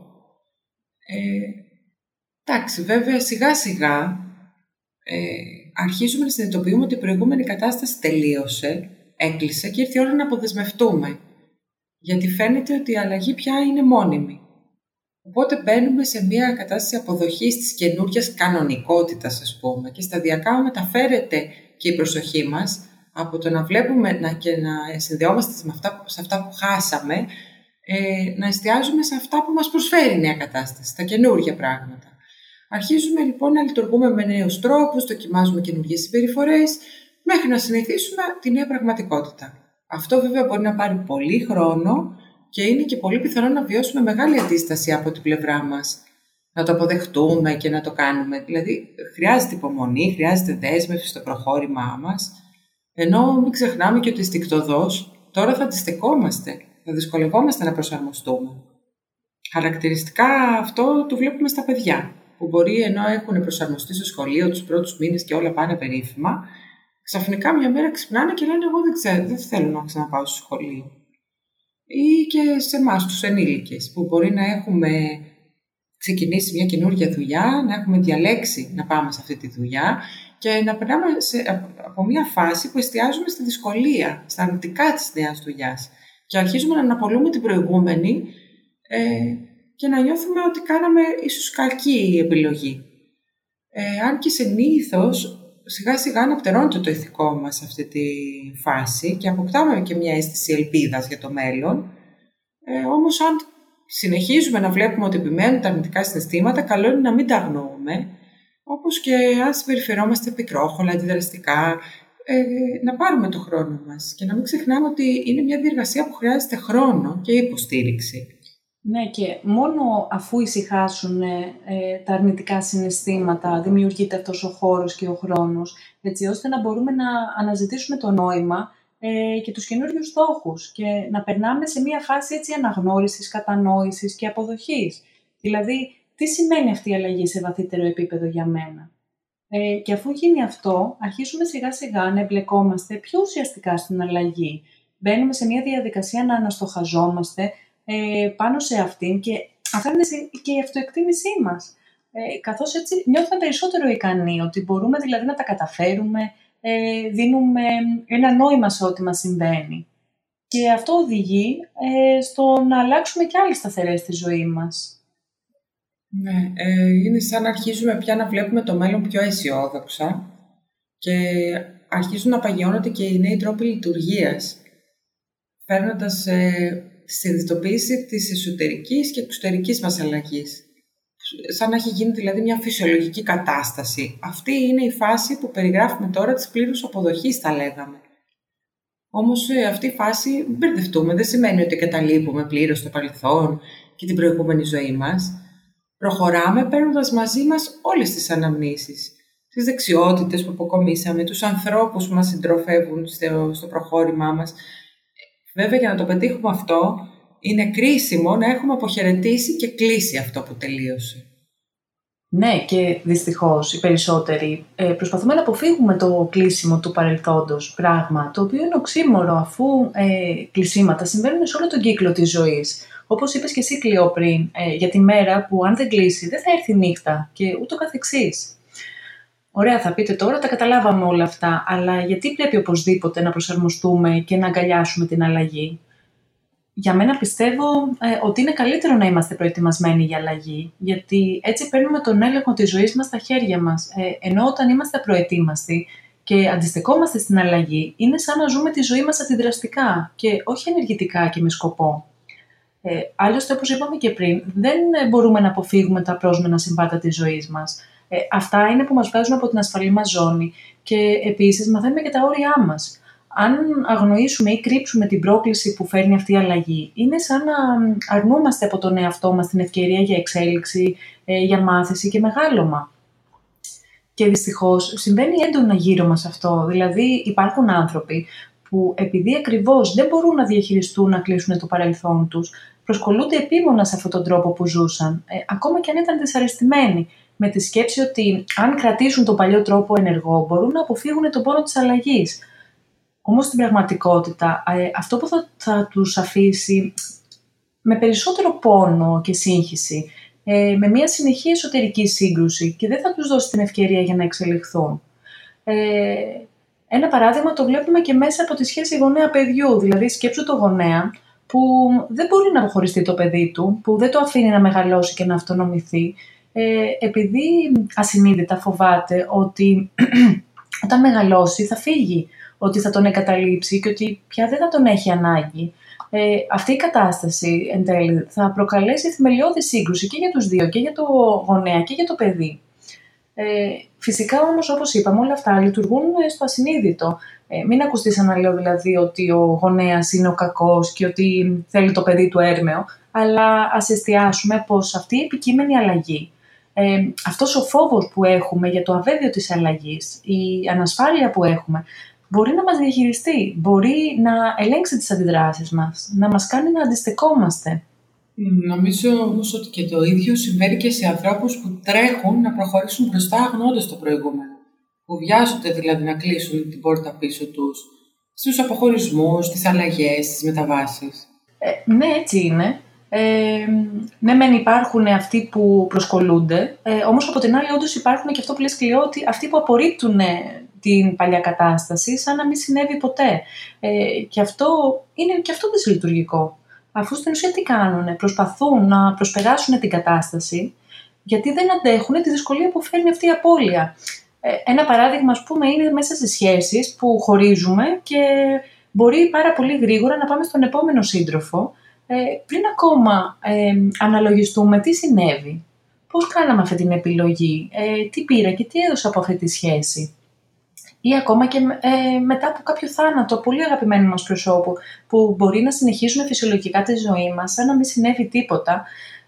Εντάξει, βέβαια σιγά σιγά αρχίζουμε να συνειδητοποιούμε ότι η προηγούμενη κατάσταση τελείωσε, έκλεισε και ήρθε η ώρα να αποδεσμευτούμε. Γιατί φαίνεται ότι η αλλαγή πια είναι μόνιμη. Οπότε μπαίνουμε σε μια κατάσταση αποδοχής της καινούργιας κανονικότητας, ας πούμε, και σταδιακά μεταφέρεται και η προσοχή μας από το να βλέπουμε και να συνδεόμαστε σε αυτά που χάσαμε, να εστιάζουμε σε αυτά που μας προσφέρει η νέα κατάσταση, τα καινούργια πράγματα. Αρχίζουμε λοιπόν να λειτουργούμε με νέους τρόπους, δοκιμάζουμε καινούργιες συμπεριφορές, μέχρι να συνηθίσουμε τη νέα πραγματικότητα. Αυτό βέβαια μπορεί να πάρει πολύ χρόνο και είναι και πολύ πιθανό να βιώσουμε μεγάλη αντίσταση από την πλευρά μας. Να το αποδεχτούμε και να το κάνουμε. Δηλαδή, χρειάζεται υπομονή, χρειάζεται δέσμευση στο προχώρημά μας. Ενώ μην ξεχνάμε και ότι στικτωδώς τώρα θα αντιστεκόμαστε, θα δυσκολευόμαστε να προσαρμοστούμε. Χαρακτηριστικά αυτό το βλέπουμε στα παιδιά, που μπορεί ενώ έχουν προσαρμοστεί στο σχολείο τους πρώτους μήνες και όλα πάνε περίφημα, ξαφνικά μια μέρα ξυπνάνε και λένε: εγώ δεν θέλω να ξαναπάω στο σχολείο. Ή και σε εμάς τους ενήλικες, που μπορεί να έχουμε ξεκινήσει μια καινούργια δουλειά, να έχουμε διαλέξει να πάμε σε αυτή τη δουλειά και να περνάμε από μια φάση που εστιάζουμε στη δυσκολία, στα αρνητικά της νέας δουλειάς και αρχίζουμε να αναπολούμε την προηγούμενη και να νιώθουμε ότι κάναμε ίσως κακή επιλογή. Αν και συνήθως σιγά σιγά αναπτερώνεται το ηθικό μας σε αυτή τη φάση και αποκτάμε και μια αίσθηση ελπίδας για το μέλλον. Όμως αν συνεχίζουμε να βλέπουμε ότι επιμένουν τα αρνητικά συναισθήματα, καλό είναι να μην τα αγνοούμε, όπως και αν συμπεριφερόμαστε πικρόχολα, αντιδραστικά, να πάρουμε το χρόνο μας και να μην ξεχνάμε ότι είναι μια διεργασία που χρειάζεται χρόνο και υποστήριξη. Ναι, και μόνο αφού ησυχάσουν τα αρνητικά συναισθήματα δημιουργείται αυτός ο χώρος και ο χρόνος, έτσι ώστε να μπορούμε να αναζητήσουμε το νόημα και τους καινούριους στόχους και να περνάμε σε μια φάση έτσι αναγνώρισης, κατανόησης και αποδοχής. Δηλαδή, τι σημαίνει αυτή η αλλαγή σε βαθύτερο επίπεδο για μένα. Και αφού γίνει αυτό, αρχίζουμε σιγά σιγά να εμπλεκόμαστε πιο ουσιαστικά στην αλλαγή. Μπαίνουμε σε μια διαδικασία να αναστοχαζόμαστε πάνω σε αυτήν και αυξάνεται και η αυτοεκτίμησή μας. Καθώς έτσι νιώθουμε περισσότερο ικανοί, ότι μπορούμε δηλαδή να τα καταφέρουμε, δίνουμε ένα νόημα σε ό,τι μας συμβαίνει. Και αυτό οδηγεί στο να αλλάξουμε και άλλες σταθερές στη ζωή μας. Ναι, είναι σαν να αρχίζουμε πια να βλέπουμε το μέλλον πιο αισιόδοξα και αρχίζουν να παγιώνονται και οι νέοι τρόποι λειτουργίας, φέρνοντας τη συνειδητοποίηση της εσωτερικής και εξωτερικής μας αλλαγής. Σαν να έχει γίνει δηλαδή μια φυσιολογική κατάσταση. Αυτή είναι η φάση που περιγράφουμε τώρα της πλήρους αποδοχής, θα λέγαμε. Όμως αυτή η φάση, μην μπερδευτούμε, δεν σημαίνει ότι καταλείπουμε πλήρως το παρελθόν και την προηγούμενη ζωή μας. Προχωράμε παίρνοντας μαζί μας όλες τις αναμνήσεις, τις δεξιότητες που αποκομίσαμε, τους ανθρώπους που μας συντροφεύουν στο προχώρημά μας. Βέβαια, για να το πετύχουμε αυτό, είναι κρίσιμο να έχουμε αποχαιρετήσει και κλείσει αυτό που τελείωσε. Ναι, και δυστυχώς οι περισσότεροι προσπαθούμε να αποφύγουμε το κλείσιμο του παρελθόντος, πράγμα το οποίο είναι οξύμορο, αφού κλεισίματα συμβαίνουν σε όλο τον κύκλο της ζωής. Όπως είπες και εσύ, Κλειό, πριν, για τη μέρα που αν δεν κλείσει δεν θα έρθει νύχτα και ούτω καθεξής. Ωραία, θα πείτε τώρα, τα καταλάβαμε όλα αυτά, αλλά γιατί πρέπει οπωσδήποτε να προσαρμοστούμε και να αγκαλιάσουμε την αλλαγή? για μένα πιστεύω ότι είναι καλύτερο να είμαστε προετοιμασμένοι για αλλαγή, γιατί έτσι παίρνουμε τον έλεγχο της ζωής μας στα χέρια μας. Ενώ όταν είμαστε προετοίμαστοι και αντιστεκόμαστε στην αλλαγή, είναι σαν να ζούμε τη ζωή μας αντιδραστικά και όχι ενεργητικά και με σκοπό. Άλλωστε, όπως είπαμε και πριν, δεν μπορούμε να αποφύγουμε τα πρόσμενα συμβάντα της ζωής μας. Αυτά είναι που μας βγάζουν από την ασφαλή μας ζώνη και επίσης μαθαίνουμε και τα όρια μας. Αν αγνοήσουμε ή κρύψουμε την πρόκληση που φέρνει αυτή η αλλαγή, είναι σαν να αρνούμαστε από τον εαυτό μας την ευκαιρία για εξέλιξη, για μάθηση και μεγάλωμα. Και δυστυχώς συμβαίνει έντονα γύρω μας αυτό. Δηλαδή υπάρχουν άνθρωποι που επειδή ακριβώς δεν μπορούν να διαχειριστούν να κλείσουν το παρελθόν τους, προσκολούνται επίμονα σε αυτόν τον τρόπο που ζούσαν, ακόμα και αν ήταν δυσαρεστημένοι, με τη σκέψη ότι αν κρατήσουν τον παλιό τρόπο ενεργό, μπορούν να αποφύγουν τον πόνο της αλλαγής. Όμως στην πραγματικότητα, αυτό που θα τους αφήσει με περισσότερο πόνο και σύγχυση, με μια συνεχή εσωτερική σύγκρουση και δεν θα τους δώσει την ευκαιρία για να εξελιχθούν. Ένα παράδειγμα το βλέπουμε και μέσα από τη σχέση γονέα-παιδιού, δηλαδή σκέψου το γονέα που δεν μπορεί να αποχωριστεί το παιδί του, που δεν το αφήνει να μεγαλώσει και να αυτονομηθεί, επειδή ασυνείδητα φοβάται ότι όταν μεγαλώσει θα φύγει, ότι θα τον εγκαταλείψει και ότι πια δεν θα τον έχει ανάγκη. Αυτή η κατάσταση εν τέλει θα προκαλέσει θεμελιώδη σύγκρουση και για τους δύο, και για το γονέα και για το παιδί. Φυσικά όμως, όπως είπαμε, όλα αυτά λειτουργούν στο ασυνείδητο. Μην ακουστεί σαν να λέω δηλαδή ότι ο γονέας είναι ο κακός και ότι θέλει το παιδί του έρμεο, αλλά ας εστιάσουμε πως αυτή η επικείμενη αλλαγή, αυτός ο φόβος που έχουμε για το αβέβαιο της αλλαγής, η ανασφάλεια που έχουμε, μπορεί να μας διαχειριστεί, μπορεί να ελέγξει τις αντιδράσεις μας, να μας κάνει να αντιστεκόμαστε. Νομίζω όμως ότι και το ίδιο συμβαίνει και σε ανθρώπους που τρέχουν να προχωρήσουν μπροστά αγνοώντας το προηγούμενο. Που βιάζονται δηλαδή να κλείσουν την πόρτα πίσω τους, στους αποχωρισμούς, στις αλλαγές, στις μεταβάσεις. Ναι, έτσι είναι. Ναι, μεν υπάρχουν αυτοί που προσκολούνται, όμως από την άλλη όντως υπάρχουν και αυτό που λες σκληρό, ότι αυτοί που απορρίπτουν την παλιά κατάσταση σαν να μην συνέβη ποτέ. Και αυτό είναι και αυτό δυσλειτουργικό. Αφού στην ουσία τι κάνουνε, προσπαθούν να προσπεράσουν την κατάσταση, γιατί δεν αντέχουν τη δυσκολία που φέρνει αυτή η απώλεια. Ένα παράδειγμα, ας πούμε, είναι μέσα στις σχέσεις που χωρίζουμε και μπορεί πάρα πολύ γρήγορα να πάμε στον επόμενο σύντροφο, πριν ακόμα αναλογιστούμε τι συνέβη, πώς κάναμε αυτή την επιλογή, τι πήρα και τι έδωσα από αυτή τη σχέση. Ή ακόμα και μετά από κάποιο θάνατο πολύ αγαπημένου μας προσώπου, που μπορεί να συνεχίσουμε φυσιολογικά τη ζωή μας, σαν να μην συνέβη τίποτα,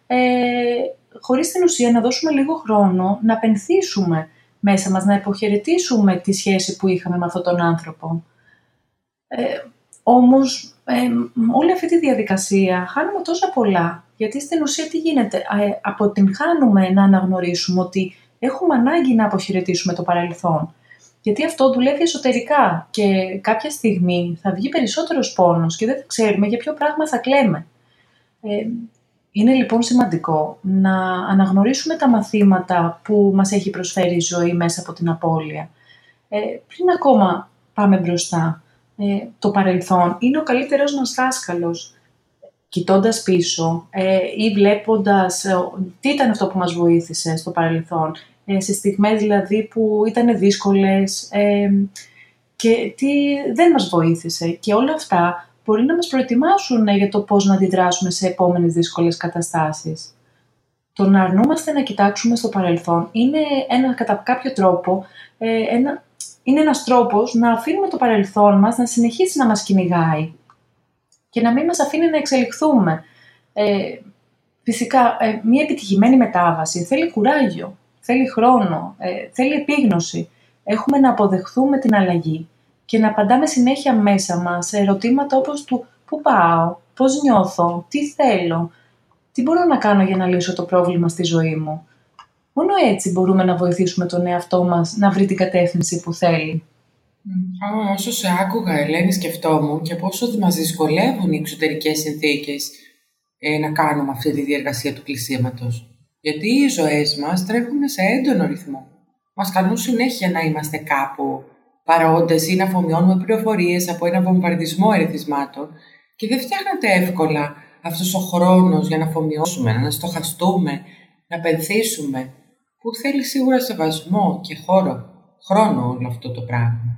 χωρίς στην ουσία να δώσουμε λίγο χρόνο να πενθήσουμε μέσα μας, να υποχαιρετήσουμε τη σχέση που είχαμε με αυτόν τον άνθρωπο. Όμως, όλη αυτή τη διαδικασία χάνουμε τόσα πολλά, γιατί στην ουσία τι γίνεται, αποτυγχάνουμε να αναγνωρίσουμε ότι έχουμε ανάγκη να αποχαιρετήσουμε το παρελθόν. Γιατί αυτό δουλεύει εσωτερικά και κάποια στιγμή θα βγει περισσότερος πόνος και δεν θα ξέρουμε για ποιο πράγμα θα κλαίμε. Είναι λοιπόν σημαντικό να αναγνωρίσουμε τα μαθήματα που μας έχει προσφέρει η ζωή μέσα από την απώλεια. Πριν ακόμα πάμε μπροστά, το παρελθόν είναι ο καλύτερος μας δάσκαλος. Κοιτώντας πίσω ή βλέποντας τι ήταν αυτό που μας βοήθησε στο παρελθόν, σε στιγμές δηλαδή που ήταν δύσκολες και τι δεν μας βοήθησε. Και όλα αυτά μπορεί να μας προετοιμάσουν για το πώς να αντιδράσουμε σε επόμενες δύσκολες καταστάσεις. Το να αρνούμαστε να κοιτάξουμε στο παρελθόν είναι κατά κάποιο τρόπο είναι ένας τρόπος να αφήνουμε το παρελθόν μας να συνεχίσει να μας κυνηγάει και να μην μας αφήνει να εξελιχθούμε. Φυσικά, μια επιτυχημένη μετάβαση θέλει κουράγιο, θέλει χρόνο, θέλει επίγνωση. Έχουμε να αποδεχθούμε την αλλαγή και να απαντάμε συνέχεια μέσα μας σε ερωτήματα όπως του «Πού πάω?», «Πώς νιώθω?», «Τι θέλω?», «Τι μπορώ να κάνω για να λύσω το πρόβλημα στη ζωή μου?». Μόνο έτσι μπορούμε να βοηθήσουμε τον εαυτό μας να βρει την κατεύθυνση που θέλει. Όσο σε άκουγα, Ελένη, σκεφτόμουν και πόσο μας δυσκολεύουν οι εξωτερικές συνθήκες να κάνουμε αυτή τη διεργασία του κλεισίματος. Γιατί οι ζωές μας τρέχουν σε έντονο ρυθμό. Μας καλούν συνέχεια να είμαστε κάπου παρόντες ή να αφομοιώνουμε πληροφορίες από ένα βομβαρδισμό ερεθισμάτων Και δεν φτιάχνεται εύκολα αυτός ο χρόνος για να αφομοιώσουμε, να στοχαστούμε, να πενθήσουμε, που θέλει σίγουρα σεβασμό και χρόνο όλο αυτό το πράγμα.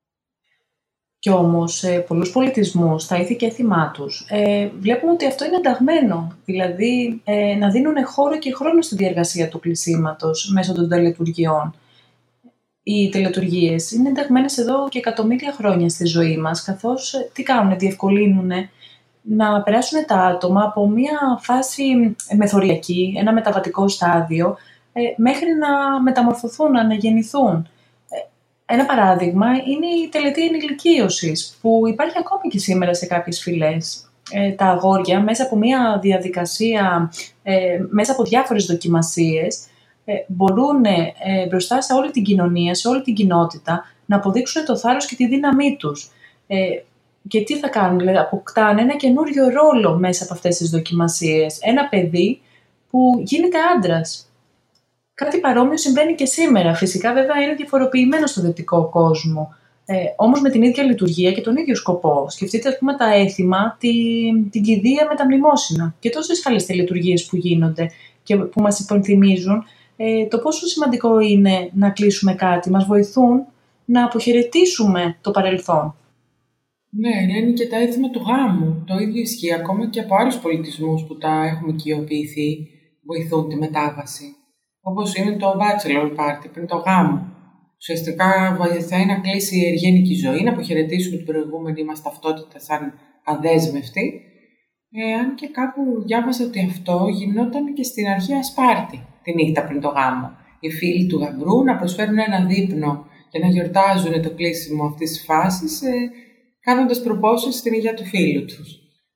Κι όμως, σε πολλούς πολιτισμούς, τα ήθη και έθιμά τους, βλέπουμε ότι αυτό είναι ενταγμένο. Δηλαδή, να δίνουν χώρο και χρόνο στη διεργασία του κλεισίματος μέσω των τελετουργιών. Οι τελετουργίες είναι ενταγμένες εδώ και εκατομμύρια χρόνια στη ζωή μας, καθώς τι κάνουν, διευκολύνουν να περάσουν τα άτομα από μια φάση μεθοριακή, ένα μεταβατικό στάδιο, μέχρι να μεταμορφωθούν, να αναγεννηθούν. Ένα παράδειγμα είναι η τελετή ενηλικίωσης, που υπάρχει ακόμη και σήμερα σε κάποιες φυλές. Τα αγόρια, μέσα από μια διαδικασία, μέσα από διάφορες δοκιμασίες, μπορούν μπροστά σε όλη την κοινωνία, σε όλη την κοινότητα, να αποδείξουν το θάρρος και τη δύναμή τους. Και τι θα κάνουν, δηλαδή αποκτάνε ένα καινούριο ρόλο μέσα από αυτές τις δοκιμασίες. Ένα παιδί που γίνεται άντρας. Κάτι παρόμοιο συμβαίνει και σήμερα. Φυσικά, βέβαια, είναι διαφοροποιημένο στο δυτικό κόσμο. Όμως με την ίδια λειτουργία και τον ίδιο σκοπό. Σκεφτείτε, ας πούμε, τα έθιμα, την κηδεία με τα μνημόσυνα και τόσες άλλες τελετουργίες που γίνονται και που μας υπενθυμίζουν το πόσο σημαντικό είναι να κλείσουμε κάτι. Μας βοηθούν να αποχαιρετήσουμε το παρελθόν. Ναι, λένε και τα έθιμα του γάμου. Το ίδιο ισχύει ακόμα και από άλλους πολιτισμούς που τα έχουμε οικειοποιηθεί, βοηθούν τη μετάβαση. Όπως είναι το bachelor party πριν το γάμο. Ουσιαστικά βοηθάει να κλείσει η εργένικη ζωή, να αποχαιρετήσουμε την προηγούμενη μας ταυτότητα σαν αδέσμευτη. Αν και κάπου διάβασα ότι αυτό γινόταν και στην αρχαία Σπάρτη, τη νύχτα πριν το γάμο. Οι φίλοι του γαμπρού να προσφέρουν ένα δείπνο και να γιορτάζουν το κλείσιμο αυτής της φάσης, κάνοντας προπόσες στην υγεία του φίλου τους.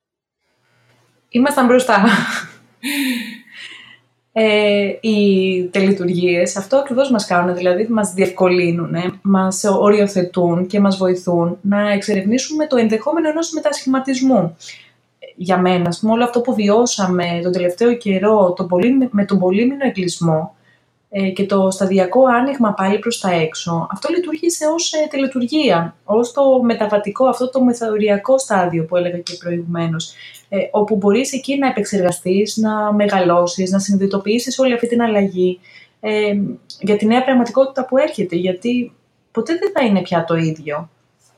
Ήμασταν μπροστά. Οι τελετουργίες αυτό ακριβώς μας κάνουν, δηλαδή μας διευκολύνουν, μας οριοθετούν και μας βοηθούν να εξερευνήσουμε το ενδεχόμενο ενός μετασχηματισμού. Για μένα, με όλο αυτό που βιώσαμε τον τελευταίο καιρό με τον πολύμηνο εγκλεισμό και το σταδιακό άνοιγμα πάλι προς τα έξω, αυτό λειτουργήσε ως τελετουργία, ως το μεταβατικό, αυτό το μεθοριακό στάδιο που έλεγα και προηγουμένως, όπου μπορείς εκεί να επεξεργαστείς, να μεγαλώσεις, να συνειδητοποιήσεις όλη αυτή την αλλαγή για τη νέα πραγματικότητα που έρχεται, γιατί ποτέ δεν θα είναι πια το ίδιο.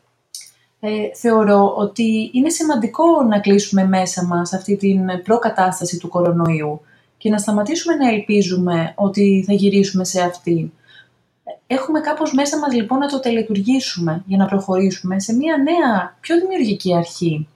Θεωρώ ότι είναι σημαντικό να κλείσουμε μέσα μας αυτή την προκατάσταση του κορονοϊού και να σταματήσουμε να ελπίζουμε ότι θα γυρίσουμε σε αυτή. Έχουμε κάπως μέσα μας λοιπόν να το τελετουργήσουμε για να προχωρήσουμε σε μια νέα, πιο δημιουργική αρχή.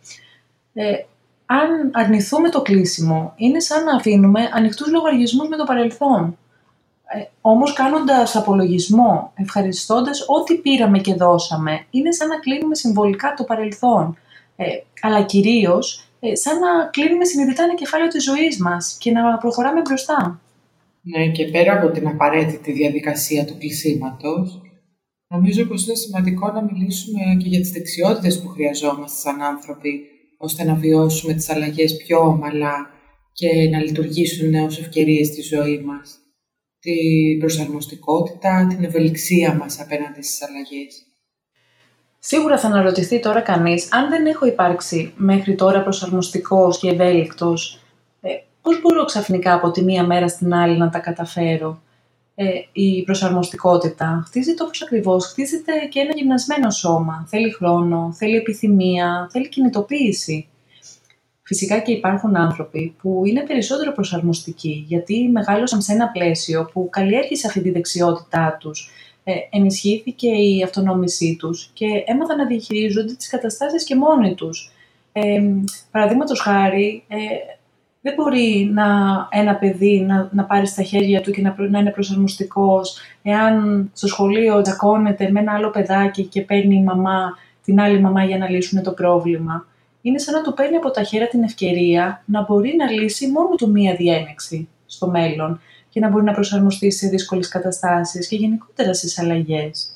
Αν αρνηθούμε το κλείσιμο, είναι σαν να αφήνουμε ανοιχτούς λογαριασμούς με το παρελθόν. Όμως κάνοντας απολογισμό, ευχαριστώντας ό,τι πήραμε και δώσαμε, είναι σαν να κλείνουμε συμβολικά το παρελθόν. Αλλά κυρίως σαν να κλείνουμε συνειδητά ένα κεφάλαιο της ζωής μας και να προχωράμε μπροστά. Ναι, και πέρα από την απαραίτητη διαδικασία του κλεισίματος, νομίζω πως είναι σημαντικό να μιλήσουμε και για τις δεξιότητες που χρειαζόμαστε σαν άνθρωποι, ώστε να βιώσουμε τις αλλαγές πιο ομαλά και να λειτουργήσουν ως ευκαιρίες στη ζωή μας. Την προσαρμοστικότητα, την ευελιξία μας απέναντι στις αλλαγές. Σίγουρα θα αναρωτηθεί τώρα κανείς, αν δεν έχω υπάρξει μέχρι τώρα προσαρμοστικός και ευέλικτος, πώς μπορώ ξαφνικά από τη μία μέρα στην άλλη να τα καταφέρω. Η προσαρμοστικότητα χτίζεται όπως ακριβώς, χτίζεται και ένα γυμνασμένο σώμα. Θέλει χρόνο, θέλει επιθυμία, θέλει κινητοποίηση. Φυσικά και υπάρχουν άνθρωποι που είναι περισσότερο προσαρμοστικοί, γιατί μεγάλωσαν σε ένα πλαίσιο που καλλιέργησε αυτή τη δεξιότητά τους, ενισχύθηκε η αυτονόμησή τους και έμαθαν να διαχειρίζονται τις καταστάσεις και μόνοι τους. Παραδείγματος χάρη, δεν μπορεί ένα παιδί να πάρει στα χέρια του και να είναι προσαρμοστικός εάν στο σχολείο τσακώνεται με ένα άλλο παιδάκι και παίρνει η μαμά την άλλη μαμά για να λύσουν το πρόβλημα. Είναι σαν να του παίρνει από τα χέρια την ευκαιρία να μπορεί να λύσει μόνο του μία διένεξη στο μέλλον και να μπορεί να προσαρμοστεί σε δύσκολες καταστάσεις και γενικότερα στις αλλαγές.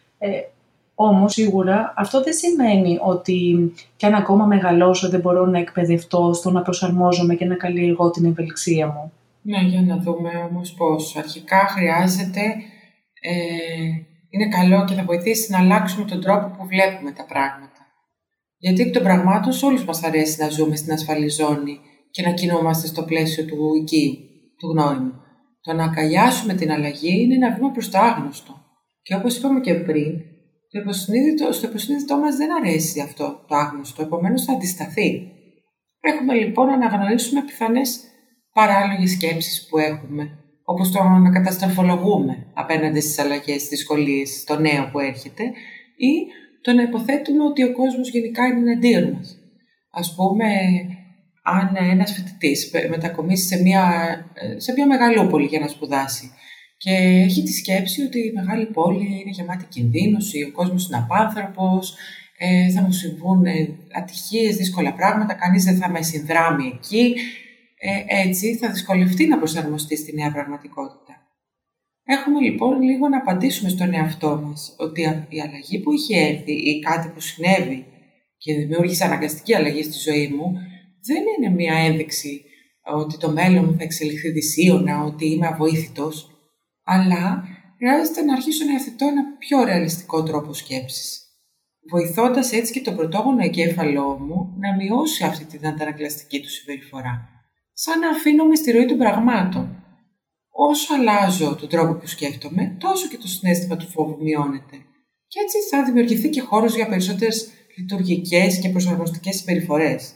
Όμως, σίγουρα, αυτό δεν σημαίνει ότι κι αν ακόμα μεγαλώσω δεν μπορώ να εκπαιδευτώ στο να προσαρμόζομαι και να καλλιεργώ την ευελιξία μου. Ναι, για να δούμε όμως πώς. Αρχικά χρειάζεται, είναι καλό και θα βοηθήσει να αλλάξουμε τον τρόπο που βλέπουμε τα πράγματα. Γιατί εκ των πραγμάτων σε όλους μας αρέσει να ζούμε στην ασφαλή ζώνη και να κινούμαστε στο πλαίσιο του οικείου, του γνώριμου. Το να αγκαλιάσουμε την αλλαγή είναι ένα βήμα προς το άγνωστο. Και όπως είπαμε και πριν, στο υποσυνείδητό μας δεν αρέσει αυτό το άγνωστο, επομένως θα αντισταθεί. Έχουμε λοιπόν να αναγνωρίσουμε πιθανές παράλογες σκέψεις που έχουμε, όπως το να καταστροφολογούμε απέναντι στις αλλαγές, στις δυσκολίες, στο νέο που έρχεται, ή το να υποθέτουμε ότι ο κόσμος γενικά είναι εναντίον μας. Ας πούμε, αν ένας φοιτητής μετακομίσει σε μια μεγαλούπολη για να σπουδάσει και έχει τη σκέψη ότι η μεγάλη πόλη είναι γεμάτη κινδύνους, ο κόσμος είναι απάνθρωπος, θα μου συμβούν ατυχίες, δύσκολα πράγματα, κανείς δεν θα με συνδράμει εκεί, έτσι θα δυσκολευτεί να προσαρμοστεί στη νέα πραγματικότητα. Έχουμε λοιπόν λίγο να απαντήσουμε στον εαυτό μας ότι η αλλαγή που είχε έρθει ή κάτι που συνέβη και δημιούργησε αναγκαστική αλλαγή στη ζωή μου δεν είναι μια ένδειξη ότι το μέλλον μου θα εξελιχθεί δυσίωνα, ότι είμαι αβοήθητος, αλλά χρειάζεται να αρχίσω να υιοθετώ ένα πιο ρεαλιστικό τρόπο σκέψης, βοηθώντας έτσι και το πρωτόγονο εγκέφαλό μου να μειώσει αυτή την αντανακλαστική του συμπεριφορά, σαν να αφήνομαι στη ροή των πραγμάτων. Όσο αλλάζω τον τρόπο που σκέφτομαι, τόσο και το συναίσθημα του φόβου μειώνεται. Και έτσι θα δημιουργηθεί και χώρος για περισσότερες λειτουργικές και προσαρμοστικές συμπεριφορές.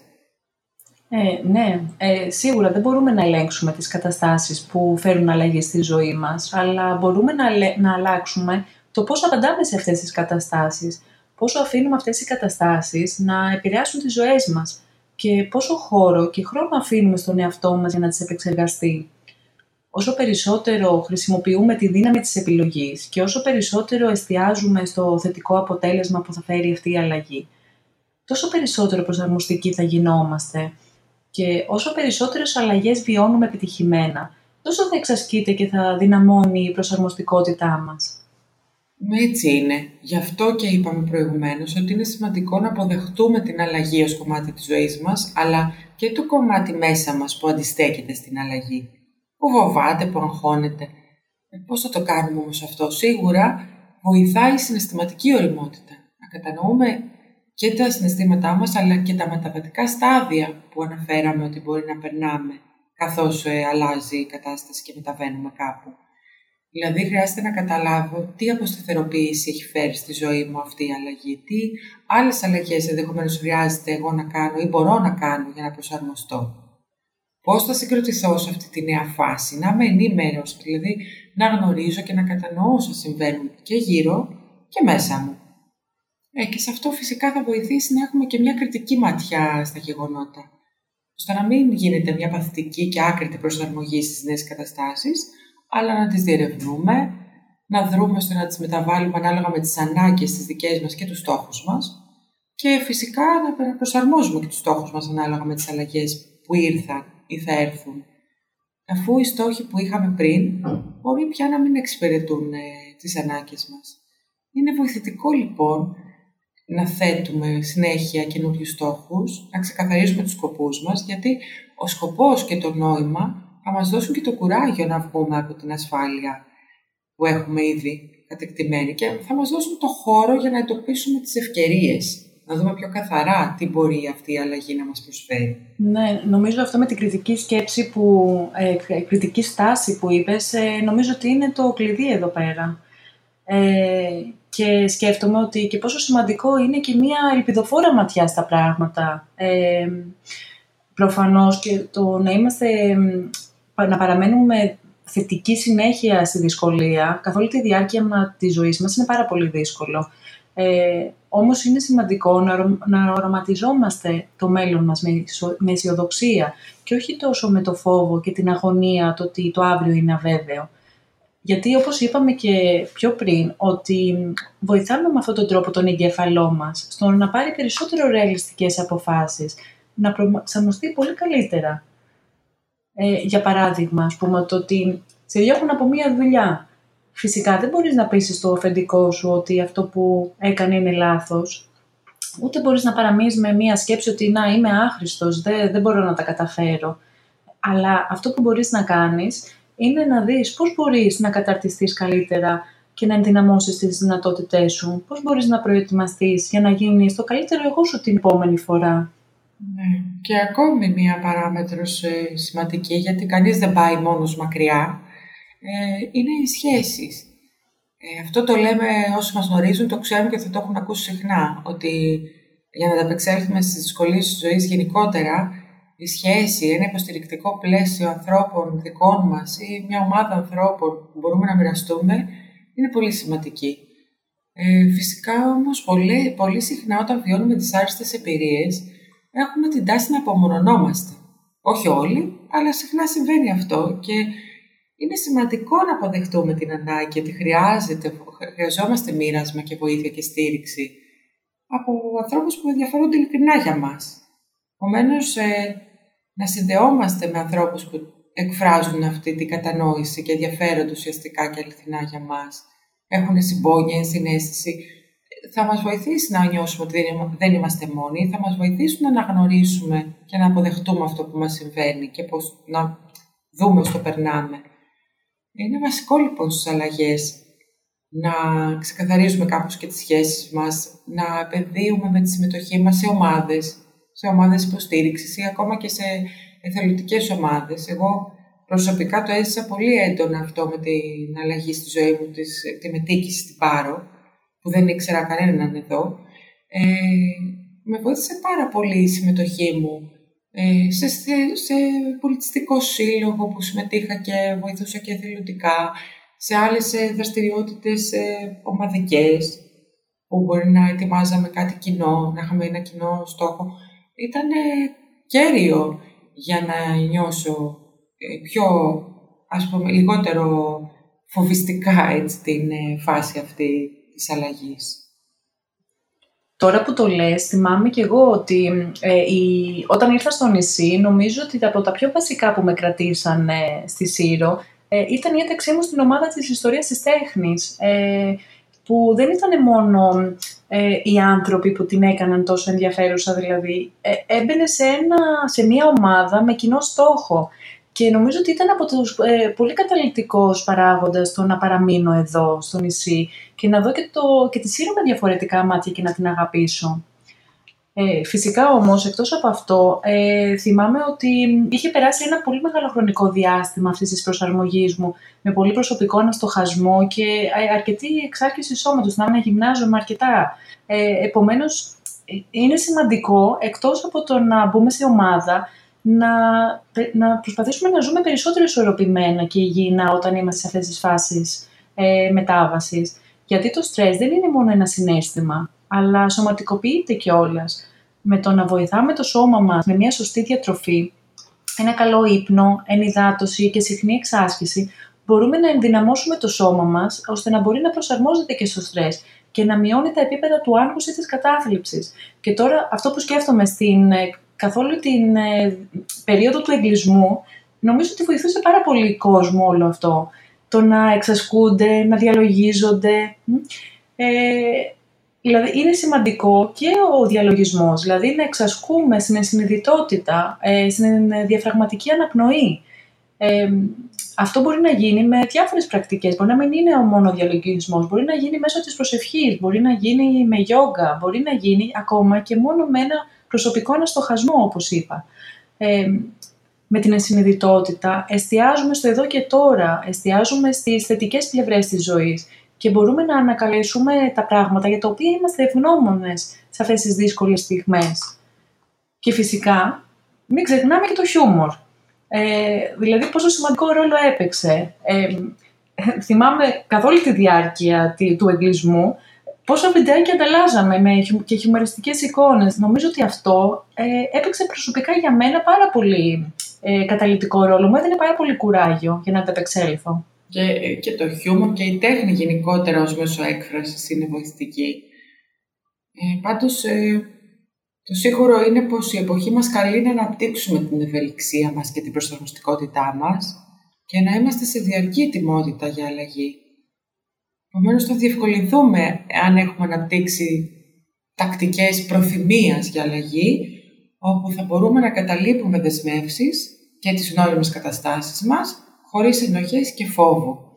Ναι, σίγουρα δεν μπορούμε να ελέγξουμε τις καταστάσεις που φέρουν αλλαγές στη ζωή μας, αλλά μπορούμε να αλλάξουμε το πώς απαντάμε σε αυτές τις καταστάσεις, πόσο αφήνουμε αυτές οι καταστάσεις να επηρεάσουν τις ζωές μας και πόσο χώρο και χρόνο αφήνουμε στον εαυτό μας για να τις επεξεργαστεί. Όσο περισσότερο χρησιμοποιούμε τη δύναμη της επιλογής και όσο περισσότερο εστιάζουμε στο θετικό αποτέλεσμα που θα φέρει αυτή η αλλαγή, τόσο περισσότερο προσαρμοστικοί θα γινόμαστε και όσο περισσότερες αλλαγές βιώνουμε επιτυχημένα, τόσο θα εξασκείται και θα δυναμώνει η προσαρμοστικότητά μας. Έτσι είναι. Γι' αυτό και είπαμε προηγουμένως ότι είναι σημαντικό να αποδεχτούμε την αλλαγή ως κομμάτι της ζωής μας, αλλά και το κομμάτι μέσα μας που αντιστέκεται στην αλλαγή. Που φοβάται, που αγχώνεται. Πώς θα το κάνουμε όμως αυτό? Σίγουρα βοηθάει η συναισθηματική ωριμότητα. Να κατανοούμε και τα συναισθήματά μας, αλλά και τα μεταβατικά στάδια που αναφέραμε ότι μπορεί να περνάμε καθώς αλλάζει η κατάσταση και μεταβαίνουμε κάπου. Δηλαδή, χρειάζεται να καταλάβω τι αποσταθεροποίηση έχει φέρει στη ζωή μου αυτή η αλλαγή, τι άλλες αλλαγές ενδεχομένως χρειάζεται εγώ να κάνω ή μπορώ να κάνω για να προσαρμοστώ. Πώς θα συγκροτηθώ σε αυτή τη νέα φάση, να είμαι ενήμερος, δηλαδή να γνωρίζω και να κατανοώ όσα συμβαίνουν και γύρω και μέσα μου. Και σε αυτό φυσικά θα βοηθήσει να έχουμε και μια κριτική ματιά στα γεγονότα, ώστε να μην γίνεται μια παθητική και άκρητη προσαρμογή στις νέες καταστάσεις, αλλά να τις διερευνούμε, να δρούμε ώστε να τις μεταβάλουμε ανάλογα με τις ανάγκες τις δικές μας και τους στόχους μας και φυσικά να προσαρμόζουμε και τους στόχους μας ανάλογα με τις αλλαγές που ήρθαν ή θα έρθουν. Αφού οι στόχοι που είχαμε πριν μπορεί πια να μην εξυπηρετούν τις ανάγκες μας. Είναι βοηθητικό λοιπόν να θέτουμε συνέχεια καινούριους στόχους, να ξεκαθαρίζουμε τους σκοπούς μας, γιατί ο σκοπός και το νόημα θα μας δώσουν και το κουράγιο να βγούμε από την ασφάλεια που έχουμε ήδη κατεκτημένη και θα μας δώσουν το χώρο για να εντοπίσουμε τις ευκαιρίες, να δούμε πιο καθαρά τι μπορεί αυτή η αλλαγή να μας προσφέρει. Ναι, νομίζω αυτό με την κριτική σκέψη, κριτική στάση που είπες, νομίζω ότι είναι το κλειδί εδώ πέρα. Και σκέφτομαι ότι και πόσο σημαντικό είναι και μια ελπιδοφόρα ματιά στα πράγματα. Προφανώς και το να παραμένουμε θετική συνέχεια στη δυσκολία καθ' όλη τη διάρκεια της ζωής μας είναι πάρα πολύ δύσκολο. Όμως είναι σημαντικό να οραματιζόμαστε το μέλλον μας με αισιοδοξία και όχι τόσο με το φόβο και την αγωνία το ότι το αύριο είναι αβέβαιο. Γιατί όπως είπαμε και πιο πριν, ότι βοηθάμε με αυτόν τον τρόπο τον εγκέφαλό μας στο να πάρει περισσότερο ρεαλιστικές αποφάσεις, να προσαρμοστεί πολύ καλύτερα. Για παράδειγμα, ας πούμε, το ότι σε διώχνουν από μία δουλειά. Φυσικά δεν μπορείς να πείσεις το αφεντικό σου ότι αυτό που έκανε είναι λάθος. Ούτε μπορείς να παραμείνεις με μία σκέψη ότι να, είμαι άχρηστος, δεν μπορώ να τα καταφέρω. Αλλά αυτό που μπορείς να κάνεις είναι να δεις πώς μπορείς να καταρτιστείς καλύτερα και να ενδυναμώσεις τις δυνατότητές σου? Πώς μπορείς να προετοιμαστείς για να γίνεις το καλύτερο εγώ σου την επόμενη φορά? Ναι. Και ακόμη μία παράμετρος σημαντική, γιατί κανείς δεν πάει μόνος μακριά, είναι οι σχέσεις. Αυτό το λέμε όσοι μας γνωρίζουν, το ξέρουν και θα το έχουν ακούσει συχνά, ότι για να ανταπεξέλθουμε στις δυσκολίες της ζωής γενικότερα, η σχέση, ένα υποστηρικτικό πλαίσιο ανθρώπων δικών μας ή μια ομάδα ανθρώπων που μπορούμε να μοιραστούμε, είναι πολύ σημαντική. Φυσικά όμως, πολύ συχνά όταν βιώνουμε δυσάρεστες εμπειρίες, έχουμε την τάση να απομονωνόμαστε. Όχι όλοι, αλλά συχνά συμβαίνει αυτό και είναι σημαντικό να αποδεχτούμε την ανάγκη ότι χρειαζόμαστε μοίρασμα και βοήθεια και στήριξη από ανθρώπους που ενδιαφέρονται ειλικρινά για μας. Επομένως, να συνδεόμαστε με ανθρώπους που εκφράζουν αυτή την κατανόηση και ενδιαφέρονται ουσιαστικά και αληθινά για μας, έχουν συμπόνια, συναίσθηση, θα μας βοηθήσει να νιώσουμε ότι δεν είμαστε μόνοι, θα μας βοηθήσουν να αναγνωρίσουμε και να αποδεχτούμε αυτό που μας συμβαίνει και πώς να δούμε πώς το περνάμε. Είναι βασικό λοιπόν στις αλλαγές να ξεκαθαρίζουμε κάπως και τις σχέσεις μας, να επενδύουμε με τη συμμετοχή μας σε ομάδες υποστήριξης ή ακόμα και σε εθελοντικές ομάδες. Εγώ προσωπικά το έζησα πολύ έντονα αυτό με την αλλαγή στη ζωή μου, τη μετοίκηση στην Πάρο, που δεν ήξερα κανέναν εδώ. Με βοήθησε πάρα πολύ η συμμετοχή μου σε πολιτιστικό σύλλογο που συμμετείχα και βοηθούσα και εθελοντικά, σε άλλες δραστηριότητες ομαδικές, που μπορεί να ετοιμάζαμε κάτι κοινό, να είχαμε ένα κοινό στόχο. Ήταν κέριο για να νιώσω λιγότερο φοβιστικά την φάση αυτή της αλλαγής. Τώρα που το λες, θυμάμαι και εγώ ότι όταν ήρθα στο νησί, νομίζω ότι από τα πιο βασικά που με κρατήσαν στη Σύρο ήταν η ένταξή μου στην ομάδα της ιστορίας της τέχνης, που δεν ήταν μόνο οι άνθρωποι που την έκαναν τόσο ενδιαφέρουσα, δηλαδή έμπαινε σε μια ομάδα με κοινό στόχο. Και νομίζω ότι ήταν από τους πολύ καταλυτικός παράγοντας το να παραμείνω εδώ στο νησί και να δω και τη Σύρο με διαφορετικά μάτια και να την αγαπήσω. Φυσικά όμως, εκτός από αυτό, θυμάμαι ότι είχε περάσει ένα πολύ μεγάλο χρονικό διάστημα αυτής της προσαρμογής μου, με πολύ προσωπικό αναστοχασμό και αρκετή εξάρτηση σώματος, να γυμνάζομαι αρκετά. Επομένως, είναι σημαντικό, εκτός από το να μπούμε σε ομάδα, να προσπαθήσουμε να ζούμε περισσότερο ισορροπημένα και υγιεινά όταν είμαστε σε αυτές τις φάσεις μετάβασης. Γιατί το στρες δεν είναι μόνο ένα συναίσθημα, αλλά σωματικοποιείται κιόλας. Με το να βοηθάμε το σώμα μας με μια σωστή διατροφή, ένα καλό ύπνο, ενυδάτωση και συχνή εξάσκηση, μπορούμε να ενδυναμώσουμε το σώμα μας, ώστε να μπορεί να προσαρμόζεται και στο στρες και να μειώνει τα επίπεδα του άγχους ή της κατάθλιψης. Και τώρα αυτό που σκέφτομαι καθ' όλη την περίοδο του εγκλισμού, νομίζω ότι βοηθούσε πάρα πολύ κόσμο όλο αυτό. Το να εξασκούνται, να διαλογίζονται. Δηλαδή είναι σημαντικό και ο διαλογισμός, δηλαδή να εξασκούμε στην ενσυνειδητότητα, στην διαφραγματική αναπνοή. Αυτό μπορεί να γίνει με διάφορες πρακτικές. Μπορεί να μην είναι μόνο ο διαλογισμός, μπορεί να γίνει μέσω της προσευχής, μπορεί να γίνει με γιόγκα, μπορεί να γίνει ακόμα και μόνο με ένα προσωπικό αναστοχασμό, όπως είπα. Με την ενσυνειδητότητα εστιάζουμε στο εδώ και τώρα, εστιάζουμε στις θετικές πλευρές της ζωής και μπορούμε να ανακαλέσουμε τα πράγματα για τα οποία είμαστε ευγνώμονες σε αυτές τις δύσκολες στιγμές. Και φυσικά μην ξεχνάμε και το χιούμορ. Δηλαδή πόσο σημαντικό ρόλο έπαιξε. Θυμάμαι καθ' όλη τη διάρκεια του εγκλισμού πόσα βιντεάκια ανταλλάζαμε και χιουμοριστικές εικόνες. Νομίζω ότι αυτό έπαιξε προσωπικά για μένα πάρα πολύ καταλυτικό ρόλο. Μου έδινε πάρα πολύ κουράγιο για να ανταπεξέλθω. Και το χιούμορ και η τέχνη γενικότερα ως μέσο έκφρασης είναι βοηθητική. Πάντως, το σίγουρο είναι πως η εποχή μας καλεί να αναπτύξουμε την ευελιξία μας και την προσαρμοστικότητά μας και να είμαστε σε διαρκή ετοιμότητα για αλλαγή. Επομένως, θα διευκολυνθούμε αν έχουμε αναπτύξει τακτικές προθυμίας για αλλαγή, όπου θα μπορούμε να καταλείπουμε δεσμεύσεις και τις νόμιμες καταστάσεις μας, χωρίς ενοχές και φόβο.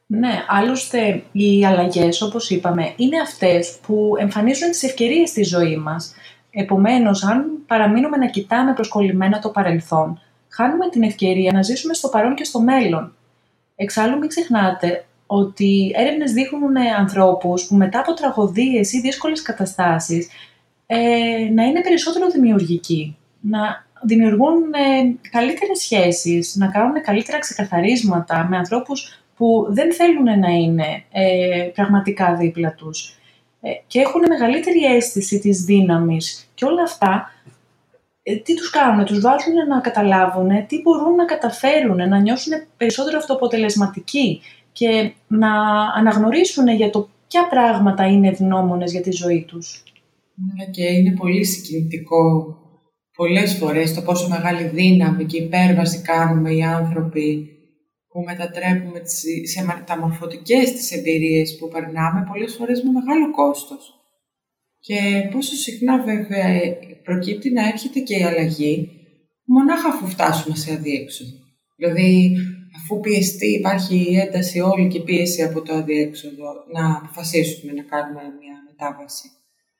Ναι, άλλωστε οι αλλαγές, όπως είπαμε, είναι αυτές που εμφανίζουν τις ευκαιρίες στη ζωή μας. Επομένως, αν παραμείνουμε να κοιτάμε προσκολλημένα το παρελθόν, χάνουμε την ευκαιρία να ζήσουμε στο παρόν και στο μέλλον. Εξάλλου, μην ξεχνάτε ότι έρευνες δείχνουν ανθρώπους που μετά από τραγωδίες ή δύσκολες καταστάσεις να είναι περισσότερο δημιουργικοί, να δημιουργούν καλύτερες σχέσεις, να κάνουν καλύτερα ξεκαθαρίσματα με ανθρώπους που δεν θέλουν να είναι πραγματικά δίπλα τους και έχουν μεγαλύτερη αίσθηση της δύναμης. Και όλα αυτά, τι τους κάνουν, τους βάζουν να καταλάβουν τι μπορούν να καταφέρουν, να νιώσουν περισσότερο αυτοαποτελεσματικοί και να αναγνωρίσουν για το ποια πράγματα είναι ευγνώμονες για τη ζωή τους. Και είναι πολύ συγκινητικό πολλές φορές το πόσο μεγάλη δύναμη και υπέρβαση κάνουμε οι άνθρωποι που μετατρέπουμε σε μεταμορφωτικές τις εμπειρίες που περνάμε πολλές φορές με μεγάλο κόστος. Και πόσο συχνά βέβαια προκύπτει να έρχεται και η αλλαγή μονάχα αφού φτάσουμε σε αδιέξοδο. Δηλαδή, αφού πιεστεί, υπάρχει ένταση όλη και πίεση από το αδιέξοδο, να αποφασίσουμε να κάνουμε μια μετάβαση.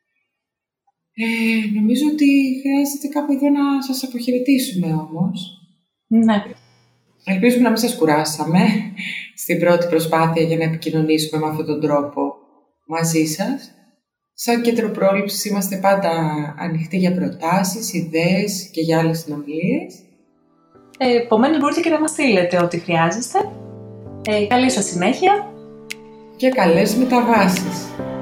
Νομίζω ότι χρειάζεται κάπου εδώ να σας αποχαιρετήσουμε όμως. Ναι. Ελπίζουμε να μην σας κουράσαμε στην πρώτη προσπάθεια για να επικοινωνήσουμε με αυτόν τον τρόπο μαζί σας. Σαν κέντρο πρόληψης είμαστε πάντα ανοιχτοί για προτάσεις, ιδέες και για άλλες συνομιλίες. Επομένως μπορείτε και να μας στείλετε ό,τι χρειάζεστε. Καλή σας συνέχεια. Και καλές μεταβάσεις.